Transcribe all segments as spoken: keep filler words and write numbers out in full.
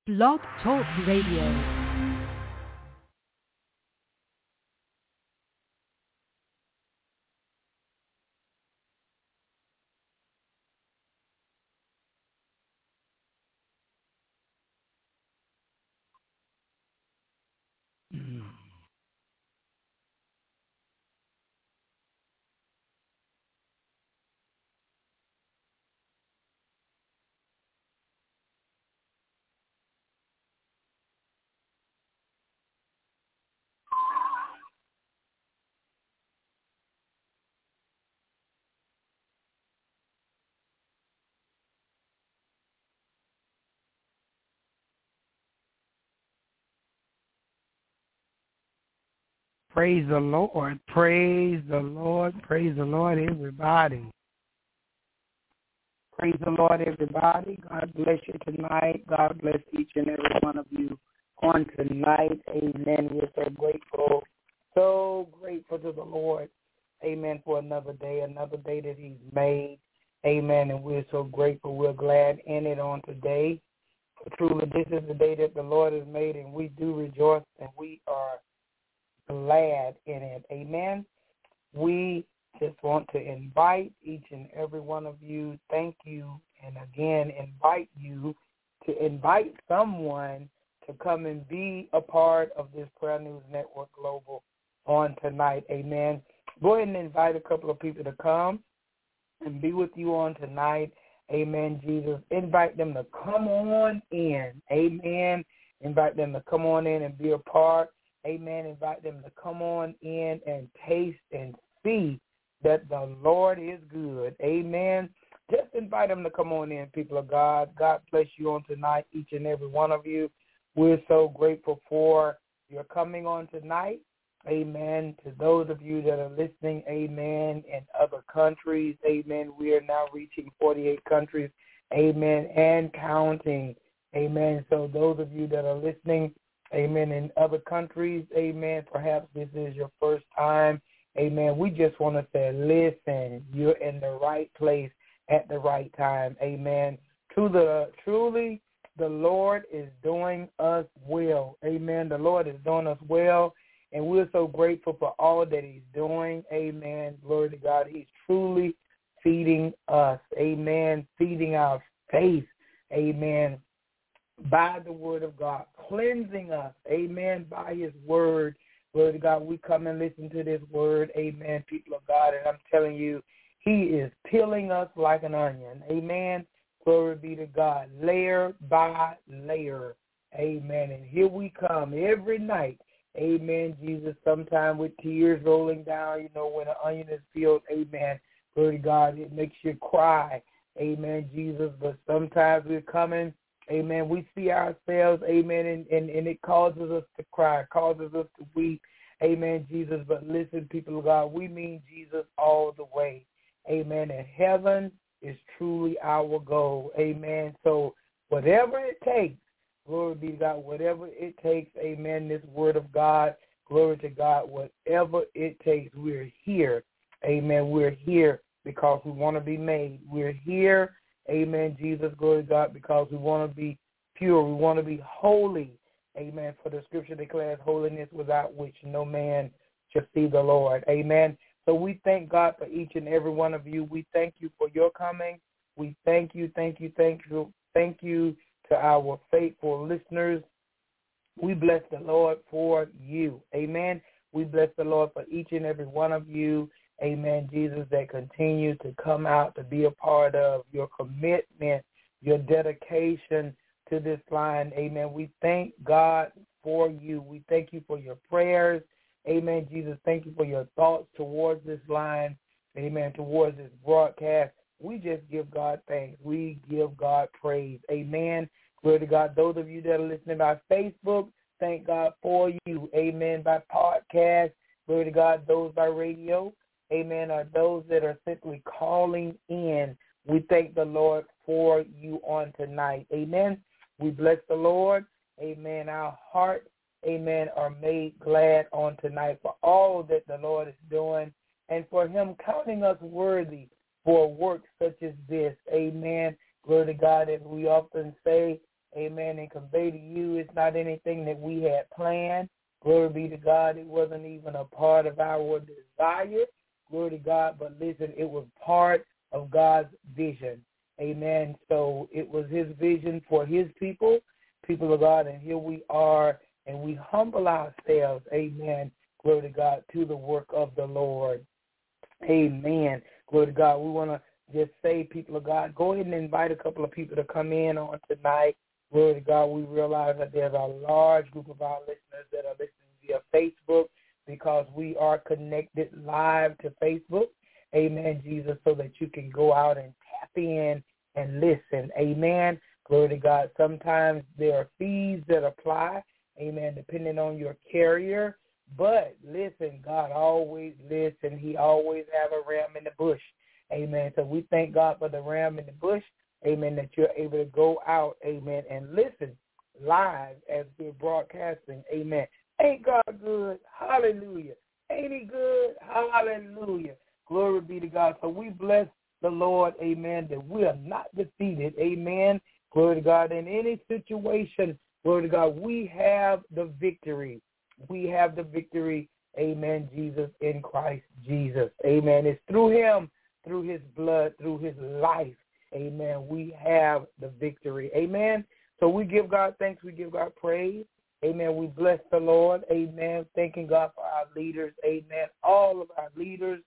Blog Talk Radio. Praise the Lord. Praise the Lord. Praise the Lord, everybody. Praise the Lord, everybody. God bless you tonight. God bless each and every one of you on tonight. Amen. We're so grateful, so grateful to the Lord. Amen. For another day, another day that he's made. Amen. And we're so grateful. We're glad in it on today. For truly, this is the day that the Lord has made, and we do rejoice, and we are glad in it. Amen. We just want to invite each and every one of you, thank you, and again, invite you to invite someone to come and be a part of this Prayer News Network Global on tonight. Amen. Go ahead and invite a couple of people to come and be with you on tonight. Amen, Jesus. Invite them to come on in. Amen. Invite them to come on in and be a part. Amen. Invite them to come on in and taste and see that the Lord is good. Amen. Just invite them to come on in, people of God. God bless you on tonight, each and every one of you. We're so grateful for your coming on tonight. Amen. To those of you that are listening, amen, in other countries, amen. We are now reaching forty-eight countries, amen, and counting. Amen. So those of you that are listening, amen, in other countries, amen, perhaps this is your first time, amen, we just want to say, listen, you're in the right place at the right time, amen. To the, truly, the Lord is doing us well, amen. The Lord is doing us well, and we're so grateful for all that he's doing, amen. Glory to God. He's truly feeding us, amen, feeding our faith, amen, by the word of God, cleansing us, amen, by his word. Glory to God, we come and listen to this word, amen, people of God, and I'm telling you, he is peeling us like an onion, amen. Glory be to God, layer by layer, amen. And here we come every night, amen, Jesus, sometimes with tears rolling down, you know, when an onion is peeled, amen. Glory to God, it makes you cry, amen, Jesus, but sometimes we're coming, amen, we see ourselves, amen, and, and, and it causes us to cry, causes us to weep, amen, Jesus. But listen, people of God, we mean Jesus all the way, amen, and heaven is truly our goal, amen. So whatever it takes, glory be to God, whatever it takes, amen, this word of God, glory to God, whatever it takes, we're here, amen, we're here because we want to be made. We're here, amen, Jesus, glory to God, because we want to be pure. We want to be holy, amen, for the scripture declares holiness without which no man shall see the Lord, amen. So we thank God for each and every one of you. We thank you for your coming. We thank you, thank you, thank you, thank you to our faithful listeners. We bless the Lord for you, amen. We bless the Lord for each and every one of you, amen, Jesus, that continue to come out to be a part of your commitment, your dedication to this line, amen. We thank God for you. We thank you for your prayers, amen, Jesus. Thank you for your thoughts towards this line, amen, towards this broadcast. We just give God thanks. We give God praise, amen. Glory to God. Those of you that are listening by Facebook, thank God for you, amen, by podcast. Glory to God. Those by radio, amen, are those that are simply calling in. We thank the Lord for you on tonight, amen. We bless the Lord, amen. Our hearts, amen, are made glad on tonight for all that the Lord is doing and for him counting us worthy for a work such as this, amen. Glory to God, as we often say, amen, and convey to you. It's not anything that we had planned. Glory be to God. It wasn't even a part of our desire. Glory to God. But listen, it was part of God's vision. Amen. So it was his vision for his people, people of God, and here we are, and we humble ourselves, amen, glory to God, to the work of the Lord. Amen. Glory to God. We want to just say, people of God, go ahead and invite a couple of people to come in on tonight. Glory to God. We realize that there's a large group of our listeners that are listening via Facebook because we are connected live to Facebook. Amen, Jesus, so that you can go out and tap in and listen. Amen. Glory to God. Sometimes there are fees that apply, amen, depending on your carrier. But listen, God always listen. He always have a ram in the bush. Amen. So we thank God for the ram in the bush. Amen, that you're able to go out, amen, and listen live as we're broadcasting. Amen. Ain't God good? Hallelujah. Ain't he good? Hallelujah. Glory be to God. So we bless the Lord, amen, that we are not defeated, amen. Glory to God. In any situation, glory to God, we have the victory. We have the victory, amen, Jesus, in Christ Jesus. Amen. It's through him, through his blood, through his life, amen, we have the victory. Amen. So we give God thanks. We give God praise. Amen. We bless the Lord. Amen. Thanking God for our leaders. Amen. All of our leaders.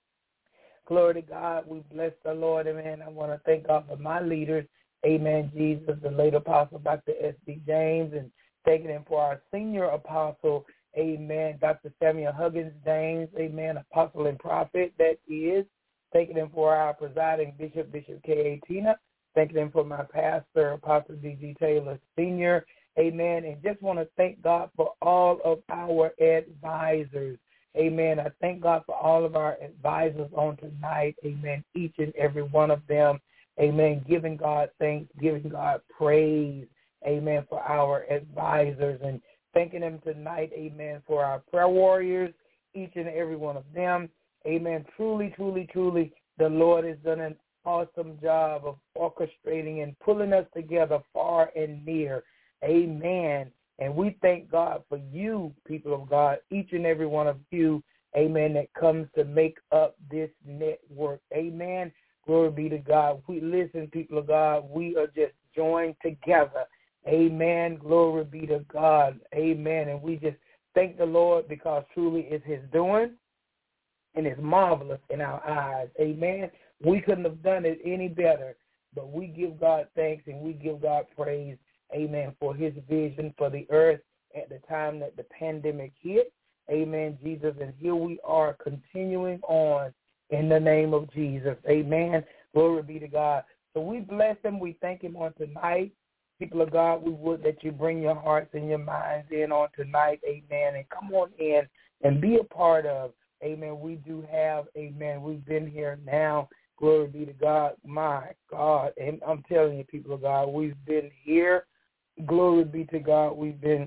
Glory to God. We bless the Lord. Amen. I want to thank God for my leaders. Amen. Jesus, the late apostle, Doctor S B James, and thanking him for our senior apostle. Amen. Doctor Samuel Huggins James. Amen. Apostle and prophet that is. Thanking him for our presiding bishop, Bishop K A. Tina. Thanking him for my pastor, Apostle D G Taylor Senior Amen. And just want to thank God for all of our advisors. Amen. I thank God for all of our advisors on tonight. Amen. Each and every one of them. Amen. Giving God thanks, giving God praise. Amen. For our advisors and thanking them tonight. Amen. For our prayer warriors, each and every one of them. Amen. Truly, truly, truly, the Lord has done an awesome job of orchestrating and pulling us together far and near. Amen. And we thank God for you, people of God, each and every one of you, amen, that comes to make up this network. Amen. Glory be to God. We listen, people of God, we are just joined together. Amen. Glory be to God. Amen. And we just thank the Lord because truly it's his doing and it's marvelous in our eyes. Amen. We couldn't have done it any better, but we give God thanks and we give God praise. Amen, for his vision for the earth at the time that the pandemic hit. Amen, Jesus. And here we are continuing on in the name of Jesus. Amen. Glory be to God. So we bless him. We thank him on tonight. People of God, we would that you bring your hearts and your minds in on tonight. Amen. And come on in and be a part of. Amen. We do have, amen, we've been here now. Glory be to God. My God. And I'm telling you, people of God, we've been here. Glory be to God. We've been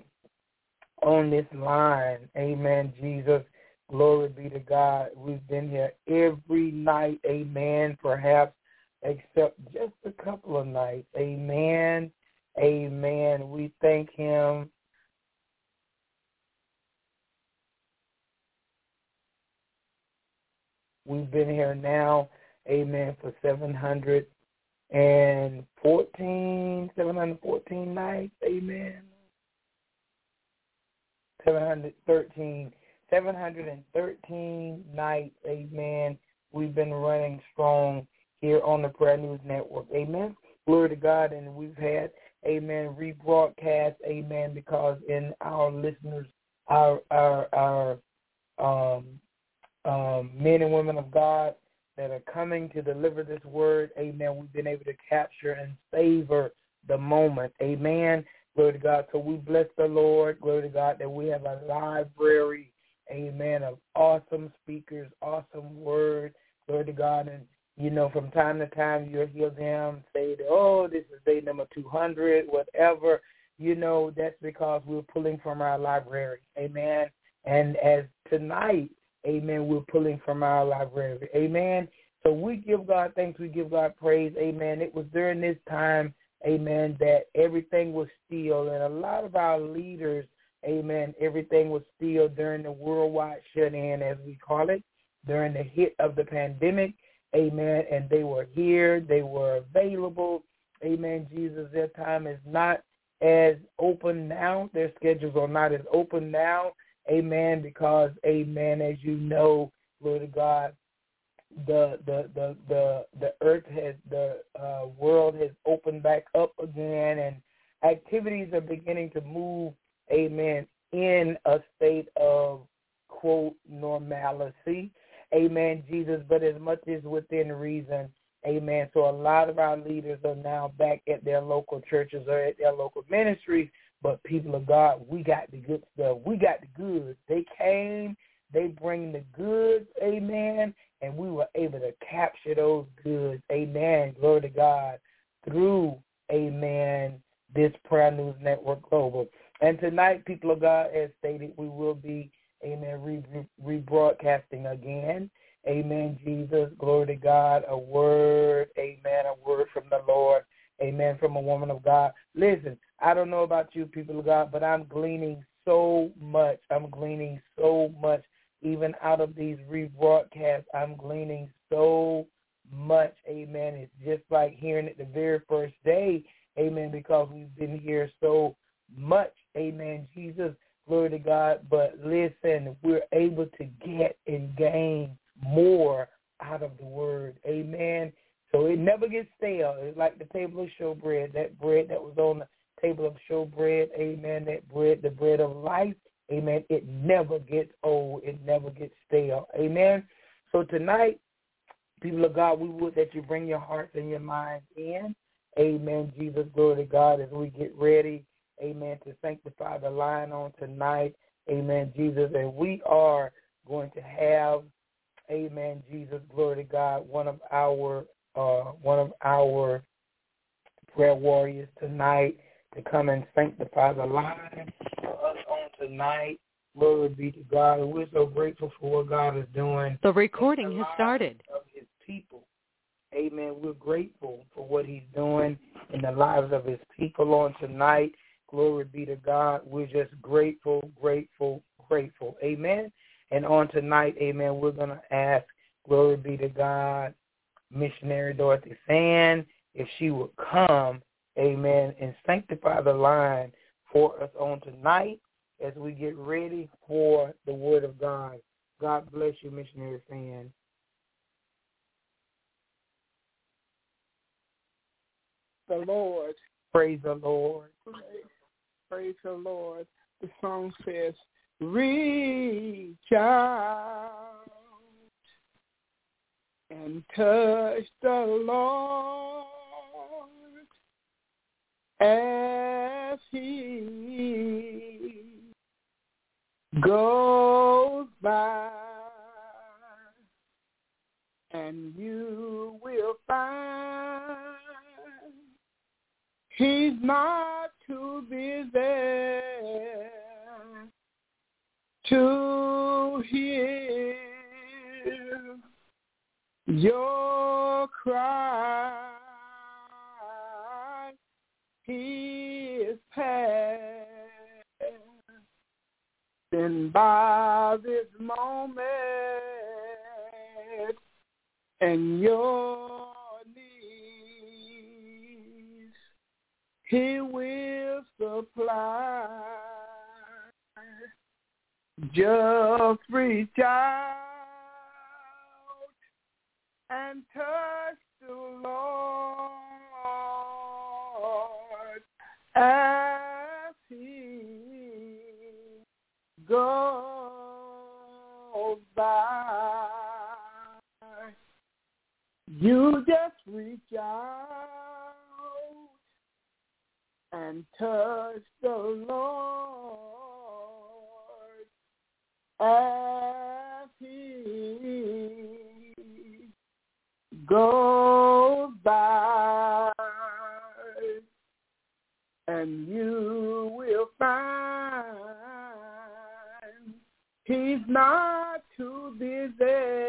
on this line. Amen, Jesus. Glory be to God. We've been here every night. Amen. Perhaps except just a couple of nights. Amen. Amen. We thank him. We've been here now, amen, for seven hundred fourteen, seven hundred fourteen nights, amen. seven hundred thirteen, seven hundred thirteen nights, amen. We've been running strong here on the Prayer News Network, amen. Glory to God, and we've had, amen, rebroadcast, amen, because in our listeners, our our our um, um, men and women of God that are coming to deliver this word, amen, we've been able to capture and savor the moment, amen. Glory to God. So we bless the Lord, glory to God, that we have a library, amen, of awesome speakers, awesome word, glory to God. And, you know, from time to time you'll hear them say, oh, this is day number two hundred, whatever. You know, that's because we're pulling from our library, amen. And as tonight, amen, we're pulling from our library, amen. So we give God thanks, we give God praise, amen. It was during this time, amen, that everything was still. And a lot of our leaders, amen, everything was still during the worldwide shut-in, as we call it, during the hit of the pandemic, amen, and they were here, they were available, amen, Jesus. Their time is not as open now. Their schedules are not as open now, amen, because, amen, as you know, glory to God, the the the the, the earth has, the uh, world has opened back up again, and activities are beginning to move, amen, in a state of, quote, normalcy, amen, Jesus, but as much as within reason, amen. So a lot of our leaders are now back at their local churches or at their local ministries, but people of God, we got the good stuff. We got the goods. They came, they bring the goods, amen, and we were able to capture those goods, amen, glory to God, through, amen, this Prayer News Network Global. And tonight, people of God, as stated, we will be, amen, re- rebroadcasting again. Amen, Jesus, glory to God, a word, amen, a word from the Lord, amen, from a woman of God. Listen, I don't know about you, people of God, but I'm gleaning so much. I'm gleaning so much, even out of these rebroadcasts. I'm gleaning so much, amen. It's just like hearing it the very first day, amen, because we've been here so much, amen, Jesus, glory to God. But listen, we're able to get and gain more out of the word, amen. So it never gets stale. It's like the table of showbread, that bread that was on the table of showbread, amen, that bread, the bread of life, amen. It never gets old. It never gets stale, amen. So tonight, people of God, we would that you bring your hearts and your minds in, amen, Jesus, glory to God, as we get ready, amen, to sanctify the line on tonight, amen, Jesus. And we are going to have, amen, Jesus, glory to God, one of our uh, one of our prayer warriors tonight to come and sanctify the line for us on tonight. Glory be to God. And we're so grateful for what God is doing. The recording has started. Of his people. Amen. We're grateful for what he's doing in the lives of his people on tonight. Glory be to God. We're just grateful, grateful, grateful. Amen. And on tonight, amen, we're going to ask, glory be to God, Missionary Dorothy Sand, if she would come, amen, and sanctify the line for us on tonight as we get ready for the word of God. God bless you, Missionary Sand. The Lord. Praise the Lord. Praise, praise the Lord. The song says, reach out and touch the Lord as he goes by, and you will find he's not too busy to hear your cry. He is passing by this moment, and your needs he will supply. Just reach out and touch the Lord as he goes by. You just reach out and touch the Lord as he goes by, and you will find he's not too busy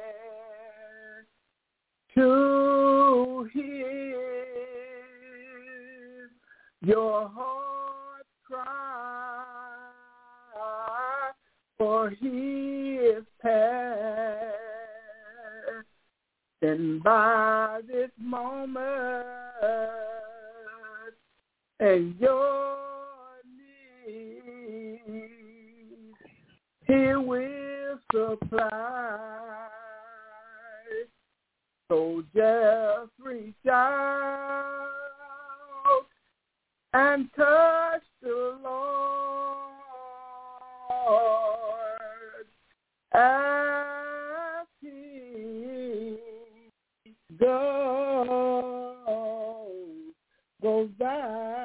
to hear Your heart cry, for he is past. And by this moment, and your needs, he will supply. So just reach out and touch the Lord as he goes, goes by.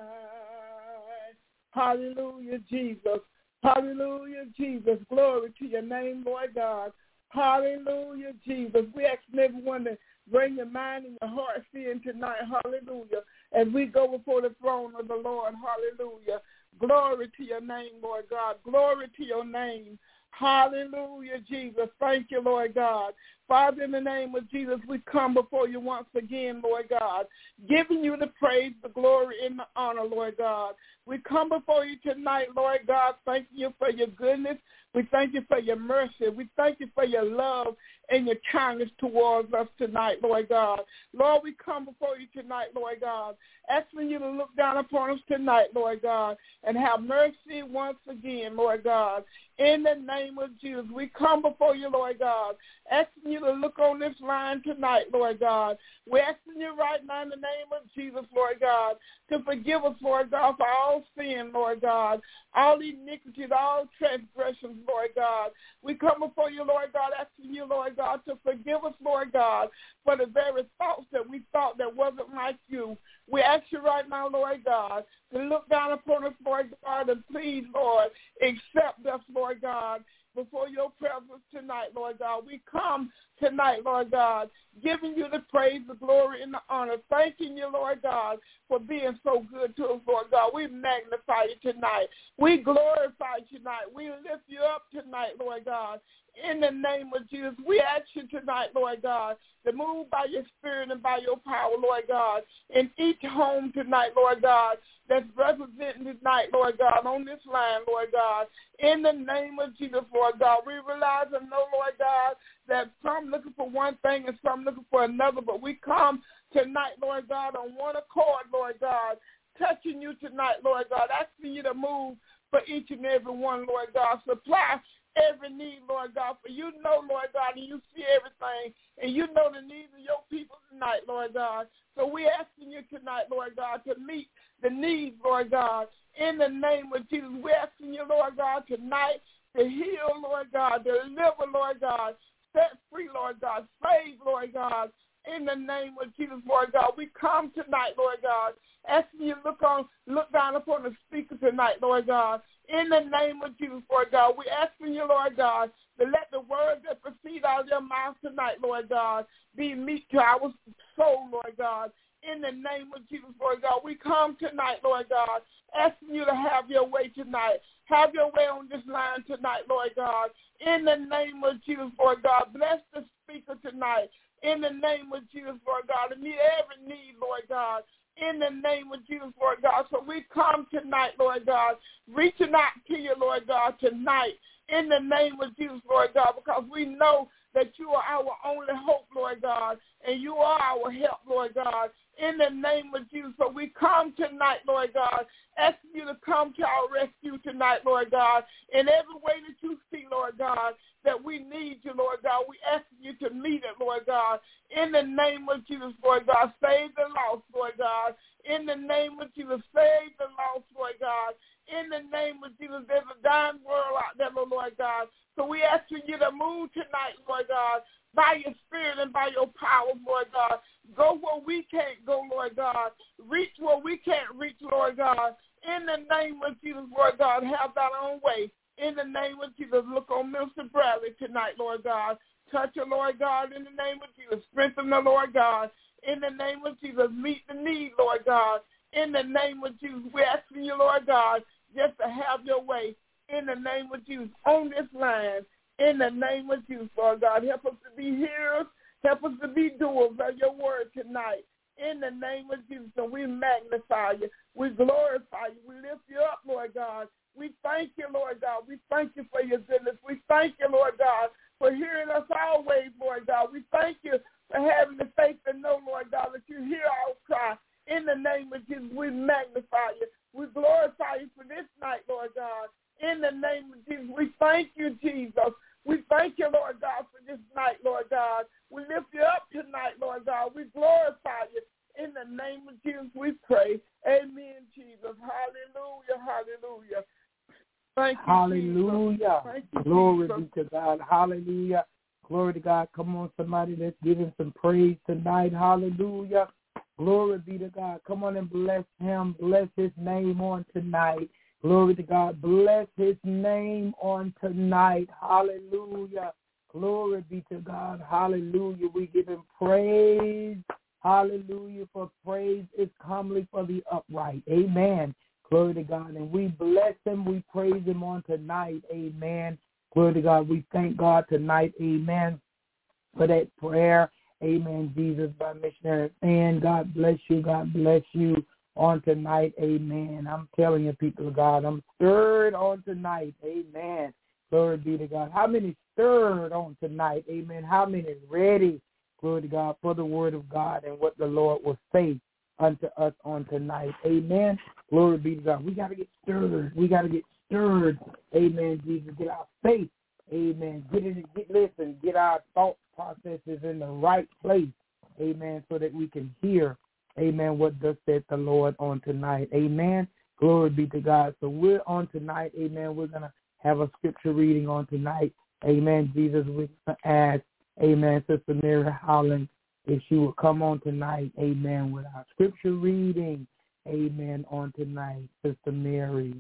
Hallelujah, Jesus. Hallelujah, Jesus. Glory to your name, Lord God. Hallelujah, Jesus. We ask everyone to bring your mind and your heart in tonight. Hallelujah. As we go before the throne of the Lord. Hallelujah. Glory to your name, Lord God. Glory to your name. Hallelujah, Jesus. Thank you, Lord God. Father, in the name of Jesus, we come before you once again, Lord God, giving you the praise, the glory, and the honor, Lord God. We come before you tonight, Lord God, thanking you for your goodness. We thank you for your mercy. We thank you for your love and your kindness towards us tonight, Lord God. Lord, we come before you tonight, Lord God, asking you to look down upon us tonight, Lord God, and have mercy once again, Lord God. In the name of Jesus, we come before you, Lord God, asking you to look on this line tonight, Lord God. We're asking you right now in the name of Jesus, Lord God, to forgive us, Lord God, for all sin, Lord God, all iniquities, all transgressions, Lord God. We come before you, Lord God, asking you, Lord God, to forgive us, Lord God, for the very thoughts that we thought that wasn't like you. We ask you right now, Lord God, to look down upon us, Lord God, and please, Lord, accept us, Lord God, before your presence tonight, Lord God. We come tonight, Lord God, giving you the praise, the glory, and the honor, thanking you, Lord God, for being so good to us, Lord God. We magnify you tonight. We glorify you tonight. We lift you up tonight, Lord God. In the name of Jesus, we ask you tonight, Lord God, to move by your spirit and by your power, Lord God, in each home tonight, Lord God, that's represented tonight, Lord God, on this line, Lord God. In the name of Jesus, Lord God, we realize and know, Lord God, that some looking for one thing and some looking for another, but we come tonight, Lord God, on one accord, Lord God, touching you tonight, Lord God, asking you to move for each and every one, Lord God. Supply every need, Lord God, for you know, Lord God, and you see everything, and you know the needs of your people tonight, Lord God. So we're asking you tonight, Lord God, to meet the needs, Lord God, in the name of Jesus. We're asking you, Lord God, tonight to heal, Lord God, deliver, Lord God, set free, Lord God, save, Lord God, in the name of Jesus, Lord God. We come tonight, Lord God, asking you to look on, look down upon the speaker tonight, Lord God. In the name of Jesus, Lord God, we're asking you, Lord God, to let the words that proceed out of your mouth tonight, Lord God, be meat to our soul, Lord God. In the name of Jesus, Lord God, we come tonight, Lord God, asking you to have your way tonight. Have your way on this line tonight, Lord God. In the name of Jesus, Lord God, bless the speaker tonight. In the name of Jesus, Lord God, and meet every need, Lord God. In the name of Jesus, Lord God. So we come tonight, Lord God, reaching out to you, Lord God, tonight. In the name of Jesus, Lord God, because we know that you are our only hope, Lord God, and you are our help, Lord God. In the name of Jesus, so we come tonight, Lord God, asking you to come to our rescue tonight, Lord God, in every way that you see, Lord God, that we need you, Lord God. We ask you to meet it, Lord God. In the name of Jesus, Lord God, save the lost, Lord God. In the name of Jesus, save the lost, Lord God. In the name of Jesus, there's a dying world out there, Lord God. So we ask you to move tonight, Lord God, by your spirit and by your power, Lord God. Go where we can't go, Lord God. Reach where we can't reach, Lord God. In the name of Jesus, Lord God, have thy own way. In the name of Jesus, look on Mister Bradley tonight, Lord God. Touch her, Lord God, in the name of Jesus. Strengthen the Lord God. In the name of Jesus, meet the need, Lord God. In the name of Jesus, we're asking you, Lord God, just to have your way. In the name of Jesus, on this line. In the name of Jesus, Lord God, help us to be hearers. Help us to be doers of your word tonight. in the name of Jesus. And we magnify you. We glorify you. We lift you up, Lord God. We thank you, Lord God. We thank you for your goodness. We thank you, Lord God, for hearing us always, Lord God. We thank you for having the faith to know, Lord God, that you hear our cry. In the name of Jesus, we magnify you. We glorify you for this night, Lord God. In the name of Jesus, we thank you, Jesus. We thank you, Lord God, for this night, Lord God. We lift you up tonight, Lord God. We glorify you. In the name of Jesus, we pray. Amen, Jesus. Hallelujah, hallelujah. Thank you, Hallelujah. Jesus. Thank you, Glory Jesus. be to God. Hallelujah. Glory to God. Come on, somebody. Let's give him some praise tonight. Hallelujah. Glory be to God. Come on and bless him. Bless his name on tonight. Glory to God. Bless his name on tonight. Hallelujah. Glory be to God. Hallelujah. We give him praise. Hallelujah. For praise is comely for the upright. Amen. Glory to God. And we bless him. We praise him on tonight. Amen. Glory to God. We thank God tonight. Amen. For that prayer. Amen. Jesus, by missionary. And God bless you. God bless you on tonight. Amen. I'm telling you, people of God, I'm stirred on tonight. Amen. Glory be to God. How many stirred on tonight? Amen. How many ready? Glory to God for the word of God and what the Lord will say unto us on tonight. Amen. Glory be to God. We got to get stirred. We got to get stirred. Amen. Jesus, get our faith. Amen. Get it. Get listen. Get our thought processes in the right place. Amen. So that we can hear. Amen. What thus said the Lord on tonight. Amen. Glory be to God. So we're on tonight. Amen. We're gonna have a scripture reading on tonight. Amen. Jesus, we're gonna ask. Amen. Sister Mary Howland, if she will come on tonight. Amen. With our scripture reading. Amen. On tonight, Sister Mary.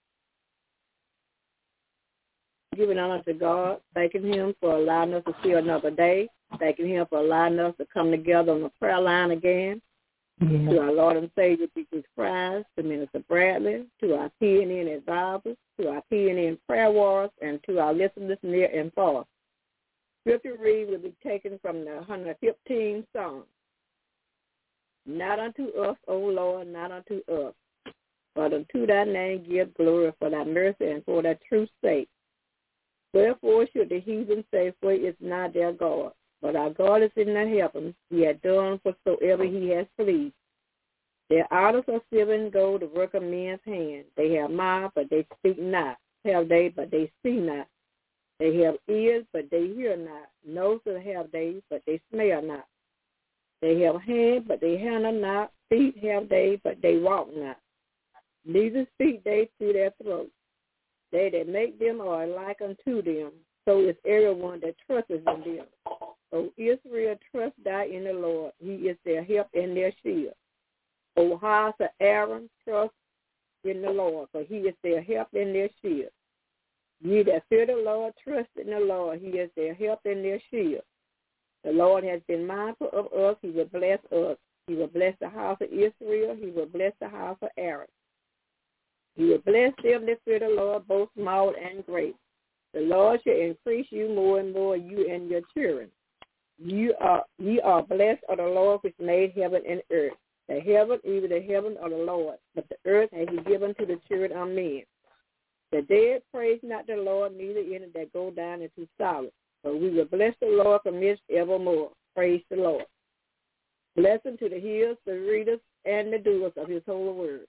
Giving honor to God, thanking him for allowing us to see another day, thanking him for allowing us to come together on the prayer line again. Yeah. To our Lord and Savior Jesus Christ, to Minister Bradley, to our P N N advisors, to our P N N prayer warriors, and to our listeners near and far. Scripture read will be taken from the one hundred fifteenth Psalm. Not unto us, O Lord, not unto us, but unto thy name give glory for thy mercy and for thy truth's sake. Wherefore should the heathen say, for it is not their God? But our God is in the heavens. He hath done whatsoever he has pleased. Their idols are silver and gold, the work of men's hands. They have mouths, but they speak not. Have they, but they see not. They have ears, but they hear not. Noses have they, but they smell not. They have hands, but they handle not. Feet have they, but they walk not. Neither speak they through their throats. They that make them are like unto them. So is everyone that trusteth in them. O Israel, trust thou in the Lord. He is their help and their shield. O house of Aaron, trust in the Lord, for he is their help and their shield. Ye that fear the Lord, trust in the Lord. He is their help and their shield. The Lord has been mindful of us. He will bless us. He will bless the house of Israel. He will bless the house of Aaron. He will bless them that fear the Lord, both small and great. The Lord shall increase you more and more, you and your children. You are ye are blessed of the Lord, which made heaven and earth. The heaven, even the heaven of the Lord, but the earth has he given to the children of men. The dead praise not the Lord, neither any that go down into sorrow. But we will bless the Lord from this evermore. Praise the Lord. Blessing to the hearers, the readers, and the doers of his holy word.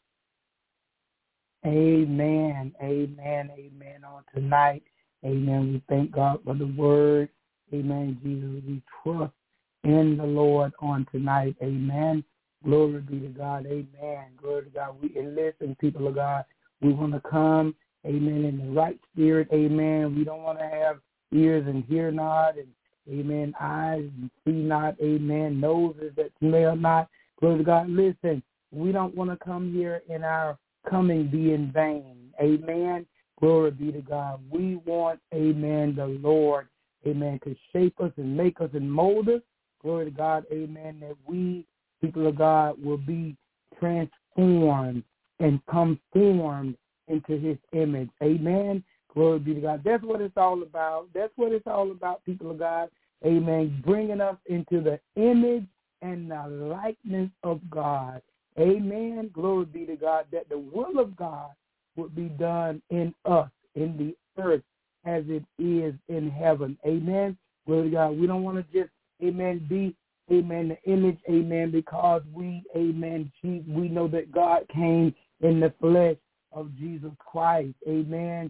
Amen, amen, amen. On tonight, amen, we thank God for the word. Amen, Jesus. We trust in the Lord on tonight. Amen. Glory be to God. Amen. Glory to God. We and listen, people of God. We want to come, amen, in the right spirit. Amen. We don't want to have ears and hear not, and amen, eyes and see not. Amen. Noses that smell not. Glory to God. Listen, we don't want to come here in our coming be in vain. Amen. Glory be to God. We want, amen, the Lord, amen, to shape us and make us and mold us. Glory to God. Amen. That we, people of God, will be transformed and come formed into his image. Amen. Glory be to God. That's what it's all about. That's what it's all about, people of God. Amen. Bringing us into the image, and the likeness of God. Amen. Glory be to God, that the will of God would be done in us, in the earth, as it is in heaven. Amen. Glory to God. We don't want to just, amen, be, amen, the image, amen, because we, amen, we know that God came in the flesh of Jesus Christ. Amen.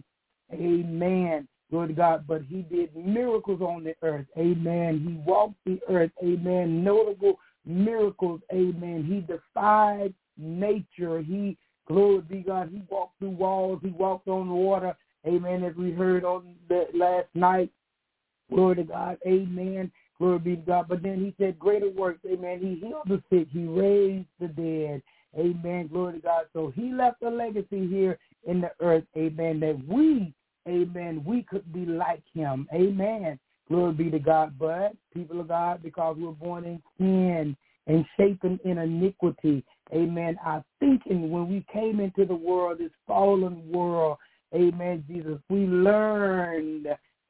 Amen. Glory to God. But he did miracles on the earth. Amen. He walked the earth. Amen. Notable miracles. Amen. He defied nature. He, glory be God, he walked through walls. He walked on water. Amen. As we heard on the last night. Glory to God. Amen. Glory be to God. But then he said greater works. Amen. He healed the sick. He raised the dead. Amen. Glory to God. So he left a legacy here in the earth. Amen. That we, amen, we could be like him. Amen. Glory be to God. But people of God, because we're born in sin and shapen in iniquity, amen, our thinking when we came into the world, this fallen world, amen, Jesus, we learned,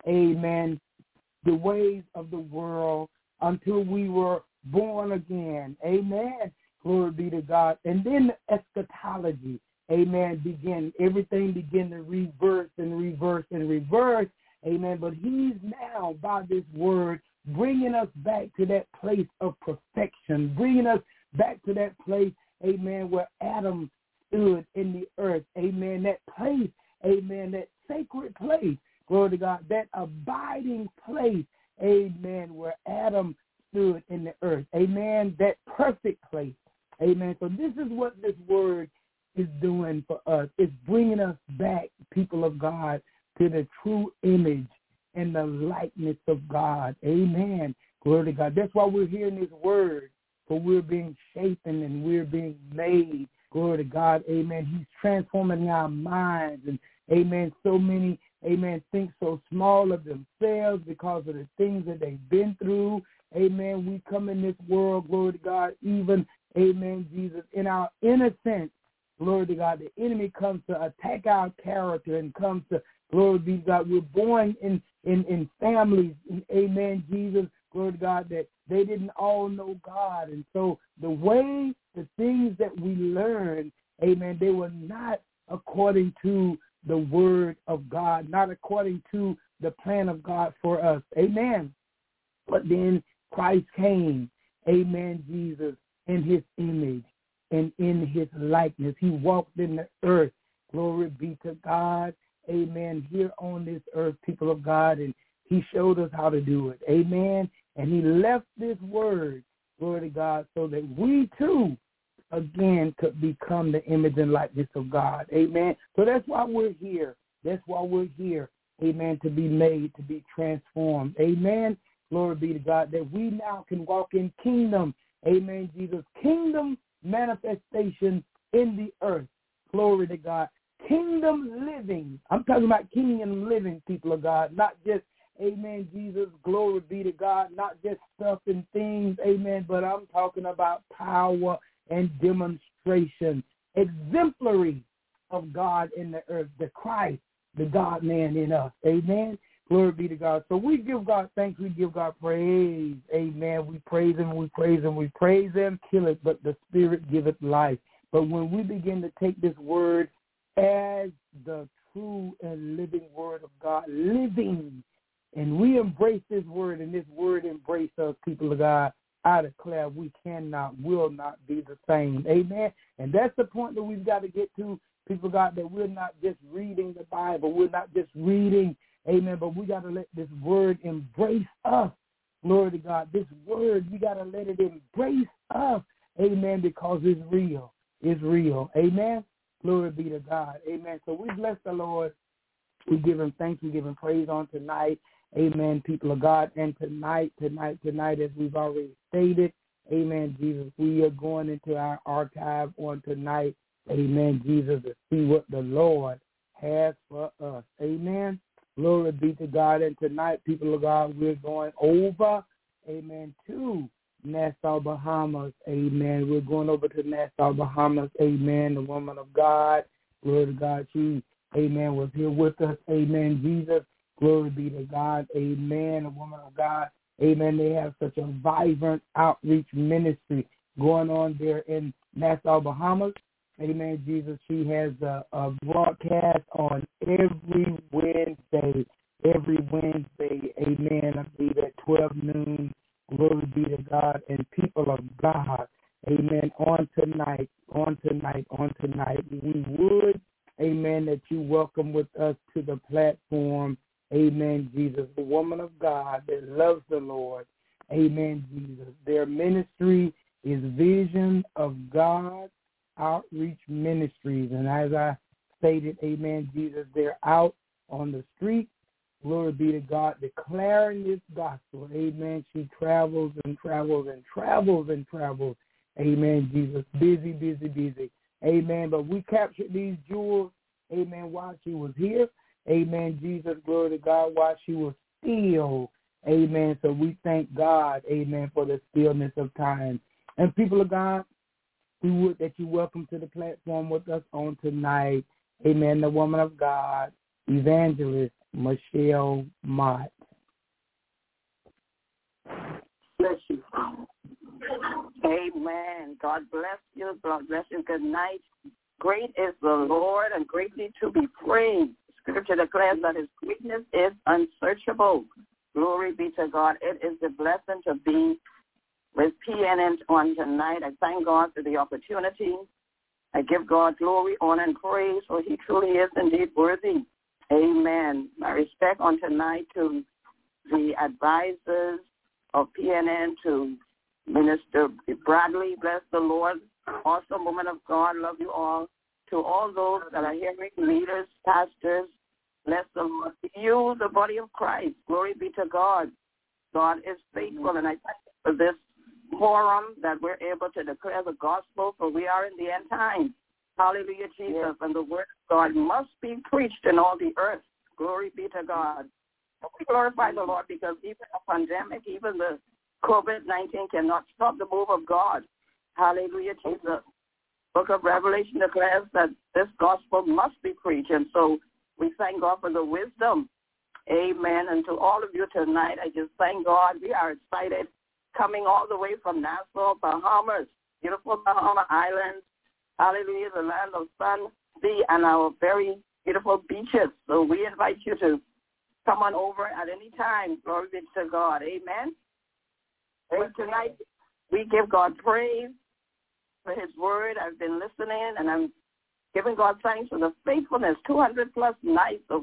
amen, the ways of the world until we were born again. Amen. Glory be to God. And then the eschatology, amen, begin. Everything began to reverse and reverse and reverse. Amen. But he's now, by this word, bringing us back to that place of perfection, bringing us back to that place, amen, where Adam stood in the earth. Amen. That place, amen, that sacred place. Glory to God, that abiding place, amen, where Adam stood in the earth. Amen. That perfect place. Amen. So this is what this word is doing for us. It's bringing us back, people of God, to the true image and the likeness of God. Amen. Glory to God. That's why we're hearing this word, for we're being shapen and we're being made. Glory to God. Amen. He's transforming our minds. And, amen, so many, amen, think so small of themselves because of the things that they've been through. Amen. We come in this world, glory to God, even, amen, Jesus, in our innocence. Glory to God. The enemy comes to attack our character and comes to, glory be to God, we're born in, in, in families, amen, Jesus, glory to God, that they didn't all know God. And so the way, the things that we learned, amen, they were not according to the word of God, not according to the plan of God for us. Amen. But then Christ came, amen, Jesus, in his image and in his likeness. He walked in the earth. Glory be to God. Amen. Here on this earth, people of God, and he showed us how to do it. Amen. And he left this word, glory to God, so that we too, again, could become the image and likeness of God. Amen. So that's why we're here. That's why we're here. Amen. To be made, to be transformed. Amen. Glory be to God, that we now can walk in kingdom. Amen, Jesus. Kingdom manifestation in the earth. Glory to God. Kingdom living. I'm talking about kingdom living, people of God, not just, amen, Jesus, glory be to God, not just stuff and things, amen, but I'm talking about power and demonstration, exemplary of God in the earth, the Christ, the God-man in us, amen. Glory be to God. So we give God thanks. We give God praise. Amen. We praise him. We praise him. We praise him. Kill it, but the Spirit giveth life. But when we begin to take this word as the true and living word of God, living, and we embrace this word, and this word embrace us, people of God, I declare we cannot, will not be the same. Amen. And that's the point that we've got to get to, people of God, that we're not just reading the Bible. We're not just reading, amen, but we got to let this word embrace us. Glory to God. This word, we got to let it embrace us. Amen, because it's real. It's real. Amen. Glory be to God. Amen. So we bless the Lord. We give him thanks. We give him praise on tonight. Amen, people of God. And tonight, tonight, tonight, as we've already stated, amen, Jesus, we are going into our archive on tonight. Amen, Jesus, to see what the Lord has for us. Amen. Glory be to God. And tonight, people of God, we're going over, amen, to Nassau, Bahamas. Amen. We're going over to Nassau, Bahamas. Amen. The woman of God. Glory to God. She, amen, was here with us. Amen. Jesus. Glory be to God. Amen. The woman of God Amen. They have such a vibrant outreach ministry going on there in Nassau, Bahamas. Amen, Jesus. She has a, a broadcast on every Wednesday, every Wednesday, amen, I believe at twelve noon. Glory be to God and people of God. Amen. On tonight, on tonight, on tonight, we would, amen, that you welcome with us to the platform. Amen, Jesus, the woman of God that loves the Lord. Amen, Jesus. Their ministry is Vision of God Outreach Ministries. And as I stated, amen, Jesus, they're out on the street. Glory be to God, declaring this gospel. Amen. She travels and travels and travels and travels. Amen, Jesus. Busy, busy, busy. Amen. But we captured these jewels, amen, while she was here. Amen, Jesus, glory to God, while she was still. Amen. So we thank God, amen, for the stillness of time. And people of God, we would that you welcome to the platform with us on tonight. Amen. The woman of God, Evangelist Michelle Mott. Bless you. Amen. God bless you. God bless you. Good night. Great is the Lord and greatly to be praised. Scripture declares that his greatness is unsearchable. Glory be to God. It is a blessing to be with P N N on tonight. I thank God for the opportunity. I give God glory, honor, and praise, for he truly is indeed worthy. Amen. My respect on tonight to the advisors of P N N, to Minister Bradley, bless the Lord. Also, woman of God, love you all. To all those that are hearing, leaders, pastors, bless the Lord. To you, the body of Christ, glory be to God. God is faithful, and I thank you for this forum that we're able to declare the gospel, for we are in the end time. Hallelujah, Jesus. Yes. And the word of God must be preached in all the earth. Glory be to God. We glorify the Lord because even a pandemic, even the COVID nineteen cannot stop the move of God. Hallelujah, Jesus. Book of Revelation declares that this gospel must be preached. And so we thank God for the wisdom. Amen. And to all of you tonight, I just thank God. We are excited coming all the way from Nassau, Bahamas, beautiful Bahama Islands. Hallelujah, the land of sun, sea, and our very beautiful beaches. So we invite you to come on over at any time. Glory be to God. Amen. And tonight, we give God praise for his word. I've been listening, and I'm giving God thanks for the faithfulness, two hundred plus nights of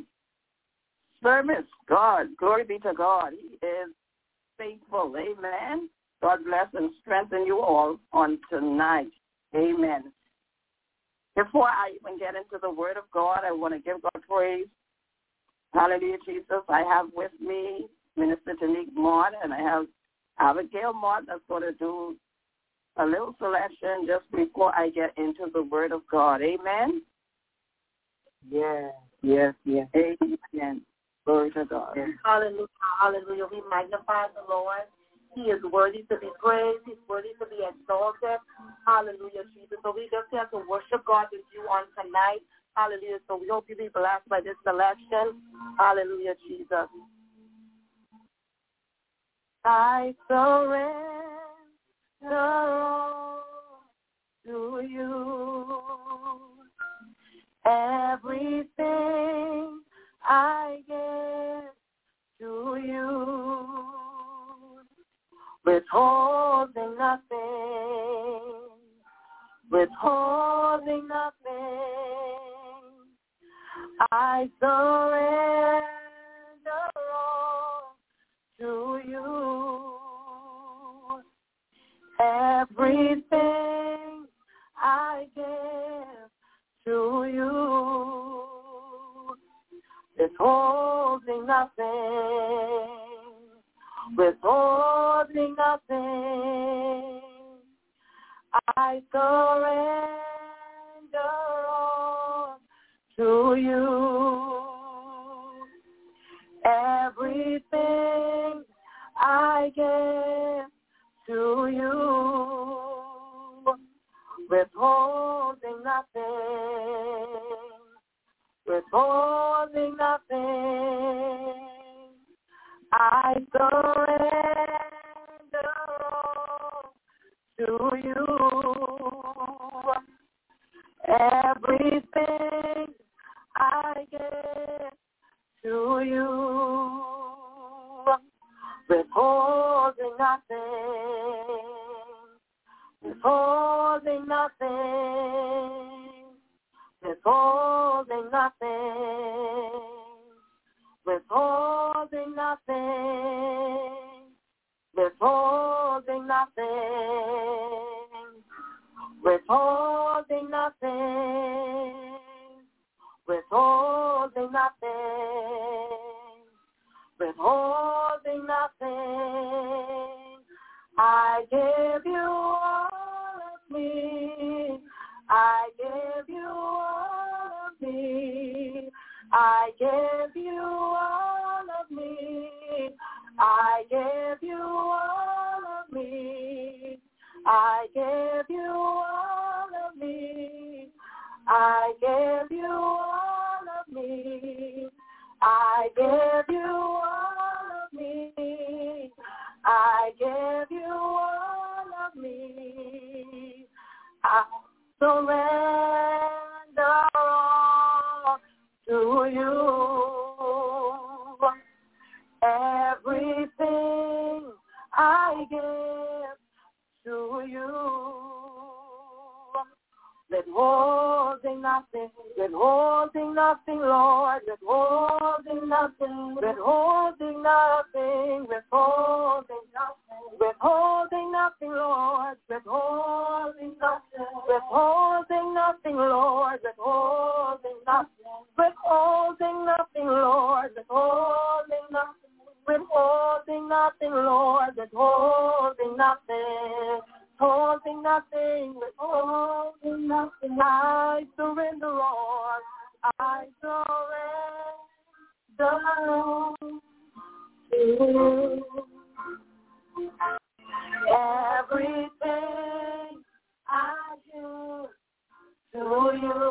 service. God, glory be to God. He is faithful. Amen. God bless and strengthen you all on tonight. Amen. Before I even get into the word of God, I want to give God praise. Hallelujah, Jesus. I have with me Minister Tanique Mott, and I have Abigail Mott that's going to do a little selection just before I get into the word of God. Amen? Yes, yes, yes. Amen. Glory to God. Yes. Hallelujah, hallelujah. We magnify the Lord. He is worthy to be praised. He's worthy to be exalted. Hallelujah, Jesus. So we just have to worship God with you on tonight. Hallelujah. So we hope you be blessed by this selection. Hallelujah, Jesus. I surrender all to you. Everything I give to you. Withholding nothing, withholding nothing, I surrender all to you. Everything I give to you, withholding nothing, withholding nothing, I surrender all to you. Everything I give to you, withholding nothing, withholding nothing, I surrender you, withholding nothing, withholding nothing, withholding nothing, withholding nothing, withholding nothing, withholding nothing, withholding nothing, withholding nothing. I give you all of me. I give you all of me. I give you all of me. I give you all of me. I give you all of me. I give you all of me. I give you all of me. I give you all of me. I surrender all to you. Everything I give to you. Withholding nothing, withholding nothing, Lord, withholding nothing, withholding nothing, withholding nothing, withholding nothing, Lord, withholding nothing, withholding nothing, Lord, withholding nothing, withholding nothing, Lord, withholding nothing, withholding nothing, Lord, withholding nothing. Withholding nothing, withholding nothing, I surrender all, I surrender all to you. Everything I do to you,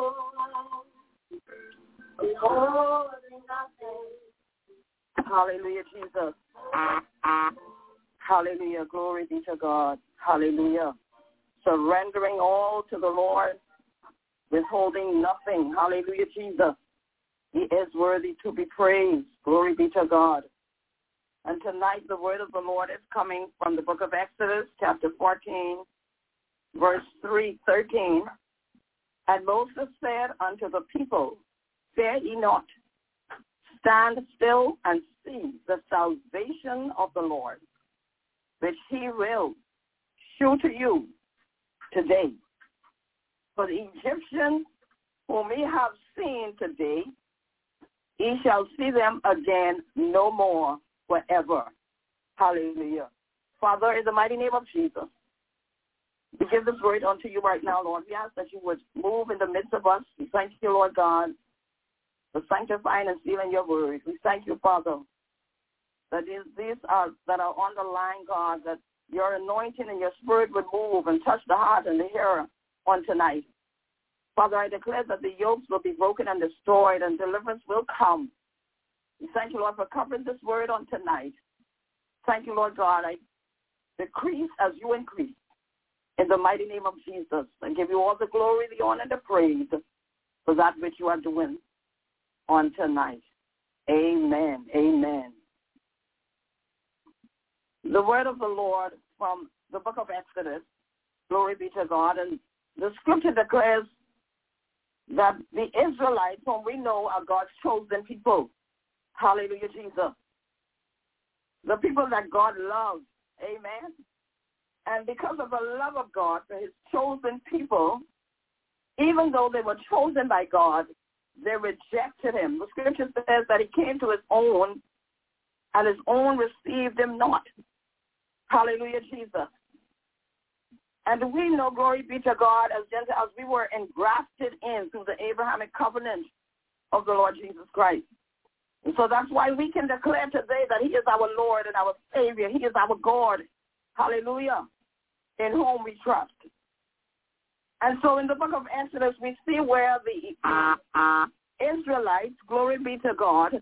withholding nothing. Hallelujah, Jesus. Hallelujah. Glory be to God. Hallelujah. Surrendering all to the Lord, withholding nothing. Hallelujah, Jesus. He is worthy to be praised. Glory be to God. And tonight the word of the Lord is coming from the book of Exodus, chapter fourteen, verse three, thirteen. And Moses said unto the people, fear ye not, stand still and see the salvation of the Lord, which he will show to you today. For the Egyptians whom ye have seen today, ye shall see them again no more forever. Hallelujah. Father, in the mighty name of Jesus, we give this word unto you right now, Lord. We ask that you would move in the midst of us. We thank you, Lord God, for sanctifying and sealing your word. We thank you, Father, that is, these are that are on the line, God, that your anointing and your spirit would move and touch the heart and the hearer on tonight. Father, I declare that the yokes will be broken and destroyed and deliverance will come. We thank you, Lord, for covering this word on tonight. Thank you, Lord God. I decrease as you increase in the mighty name of Jesus, and give you all the glory, the honor, and the praise for that which you are doing on tonight. Amen. Amen. The word of the Lord from the book of Exodus, glory be to God, and the scripture declares that the Israelites, whom we know are God's chosen people, hallelujah, Jesus, the people that God loves, amen, and because of the love of God for his chosen people, even though they were chosen by God, they rejected him. The scripture says that he came to his own, and his own received him not. Hallelujah, Jesus. And we know, glory be to God, as Gentiles, we were engrafted in through the Abrahamic covenant of the Lord Jesus Christ. And so that's why we can declare today that he is our Lord and our Savior. He is our God. Hallelujah. In whom we trust. And so in the book of Exodus, we see where the uh, Israelites, glory be to God,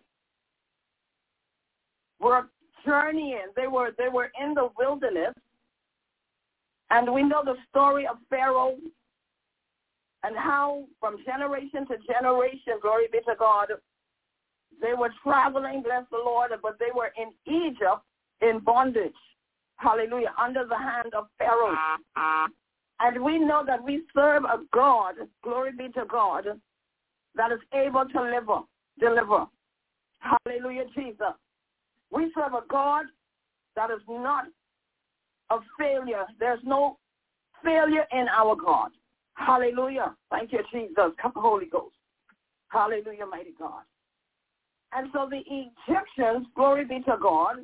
were journeying. They were they were in the wilderness, and we know the story of Pharaoh and how from generation to generation, glory be to God, They were traveling, bless the Lord, but they were in Egypt in bondage. Hallelujah, under the hand of Pharaoh. And we know that we serve a God, glory be to God, that is able to deliver. deliver. Hallelujah, Jesus. We serve a God that is not a failure. There's no failure in our God. Hallelujah. Thank you, Jesus. Come, Holy Ghost. Hallelujah, mighty God. And so the Egyptians, glory be to God,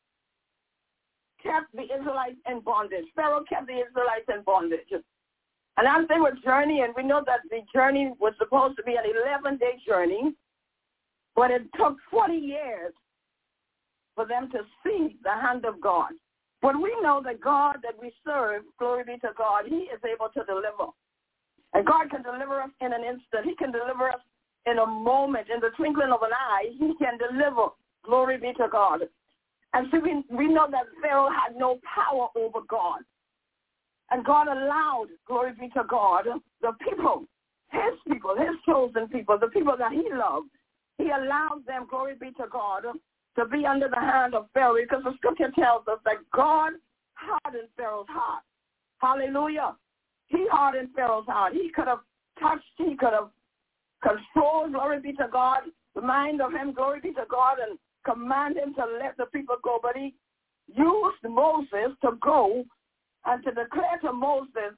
kept the Israelites in bondage. Pharaoh kept the Israelites in bondage. And as they were journeying, we know that the journey was supposed to be an eleven-day journey, but it took forty years for them to see the hand of God. But we know that God that we serve, glory be to God, he is able to deliver. And God can deliver us in an instant. He can deliver us in a moment, in the twinkling of an eye. He can deliver, glory be to God. And so we, we know that Pharaoh had no power over God. And God allowed, glory be to God, the people, his people, his chosen people, the people that he loved, he allowed them, glory be to God, to be under the hand of Pharaoh, because the scripture tells us that God hardened Pharaoh's heart. Hallelujah. He hardened Pharaoh's heart. He could have touched, he could have controlled, glory be to God, the mind of him, glory be to God, and command him to let the people go. But he used Moses to go and to declare to Moses,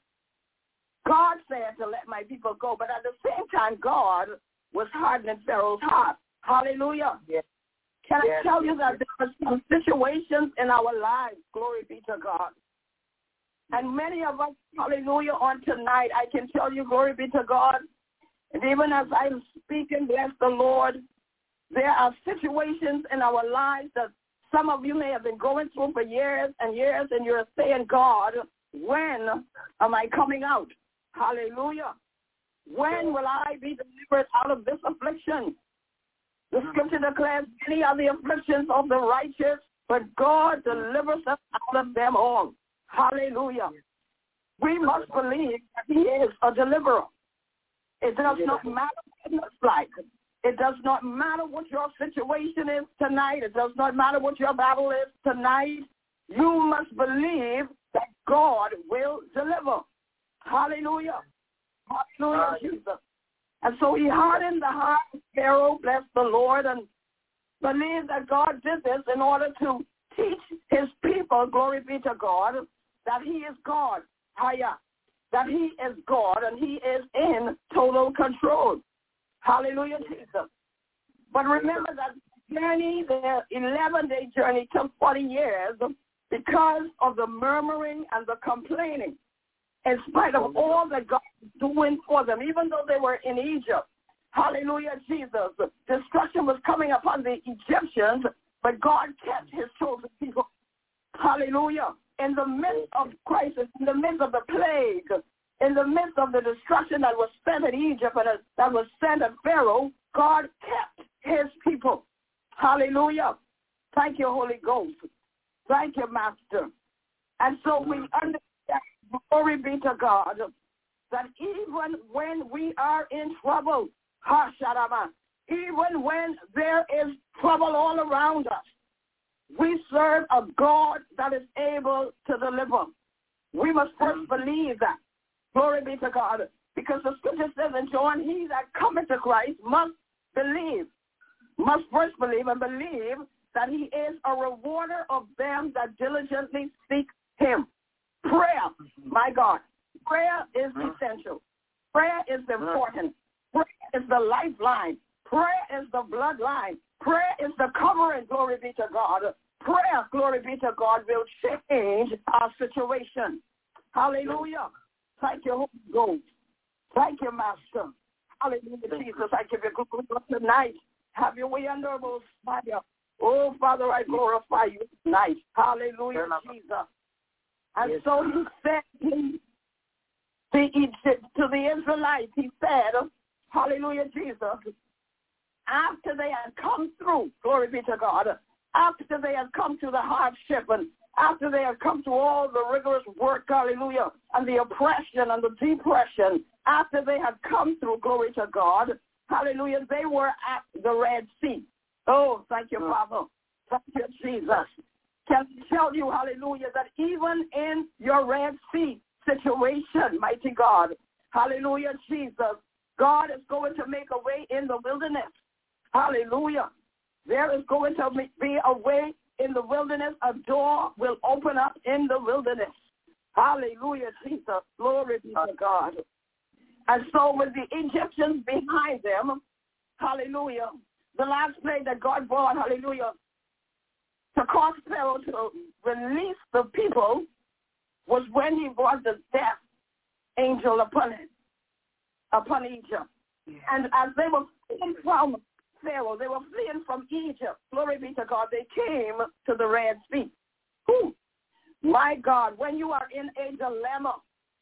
God said to let my people go. But at the same time, God was hardening Pharaoh's heart. Hallelujah. Yes. Can yes. I tell you that there are some situations in our lives, glory be to God. And many of us, hallelujah, on tonight, I can tell you, glory be to God, and even as I'm speaking, bless the Lord, there are situations in our lives that some of you may have been going through for years and years, and you're saying, God, when am I coming out? Hallelujah. When will I be delivered out of this affliction? The scripture declares many are the afflictions of the righteous, but God delivers us out of them all. Hallelujah. We must believe that he is a deliverer. It does not matter what it looks like. It does not matter what your situation is tonight. It does not matter what your battle is tonight. You must believe that God will deliver. Hallelujah. Hallelujah, Jesus. And so he hardened the heart of Pharaoh, bless the Lord, and believed that God did this in order to teach his people, glory be to God, that he is God. Hallelujah. That he is God and he is in total control. Hallelujah, Jesus. But remember that journey, the eleven-day journey, took forty years because of the murmuring and the complaining. In spite of all that God was doing for them, even though they were in Egypt. Hallelujah, Jesus. Destruction was coming upon the Egyptians, but God kept his chosen people. Hallelujah. In the midst of crisis, in the midst of the plague, in the midst of the destruction that was sent at Egypt and that was sent at Pharaoh, God kept his people. Hallelujah. Thank you, Holy Ghost. Thank you, Master. And so we understand, glory be to God, that even when we are in trouble, even when there is trouble all around us, we serve a God that is able to deliver. We must first believe that. Glory be to God. Because the scripture says in John, he that cometh to Christ must believe, must first believe and believe that he is a rewarder of them that diligently seek him. Prayer, my God. Prayer is essential. Prayer is important. Prayer is the lifeline. Prayer is the bloodline. Prayer is the covering, glory be to God. Prayer, glory be to God, will change our situation. Hallelujah. Thank you, Holy Ghost. Thank you, Master. Hallelujah, Jesus. I give you glory tonight. Have your way under those fire. Oh, Father, I glorify you tonight. Hallelujah, Jesus. And yes. So he said he, the Egypt, to the Israelites, he said, hallelujah, Jesus, after they had come through, glory be to God, after they had come to the hardship and after they had come to all the rigorous work, hallelujah, and the oppression and the depression, after they had come through, glory to God, hallelujah, they were at the Red Sea. Oh, thank you, Father. Thank you, Jesus. Can I tell you, hallelujah, that even in your Red Sea situation, mighty God, hallelujah, Jesus, God is going to make a way in the wilderness. Hallelujah. There is going to be a way in the wilderness. A door will open up in the wilderness. Hallelujah, Jesus. Glory be to God. And so with the Egyptians behind them, hallelujah, the last plague that God brought, hallelujah, to cause Pharaoh to release the people was when he brought the death angel upon it, upon Egypt. Yeah. And as they were fleeing from Pharaoh, they were fleeing from Egypt. Glory be to God. They came to the Red Sea. Whew. My God, when you are in a dilemma,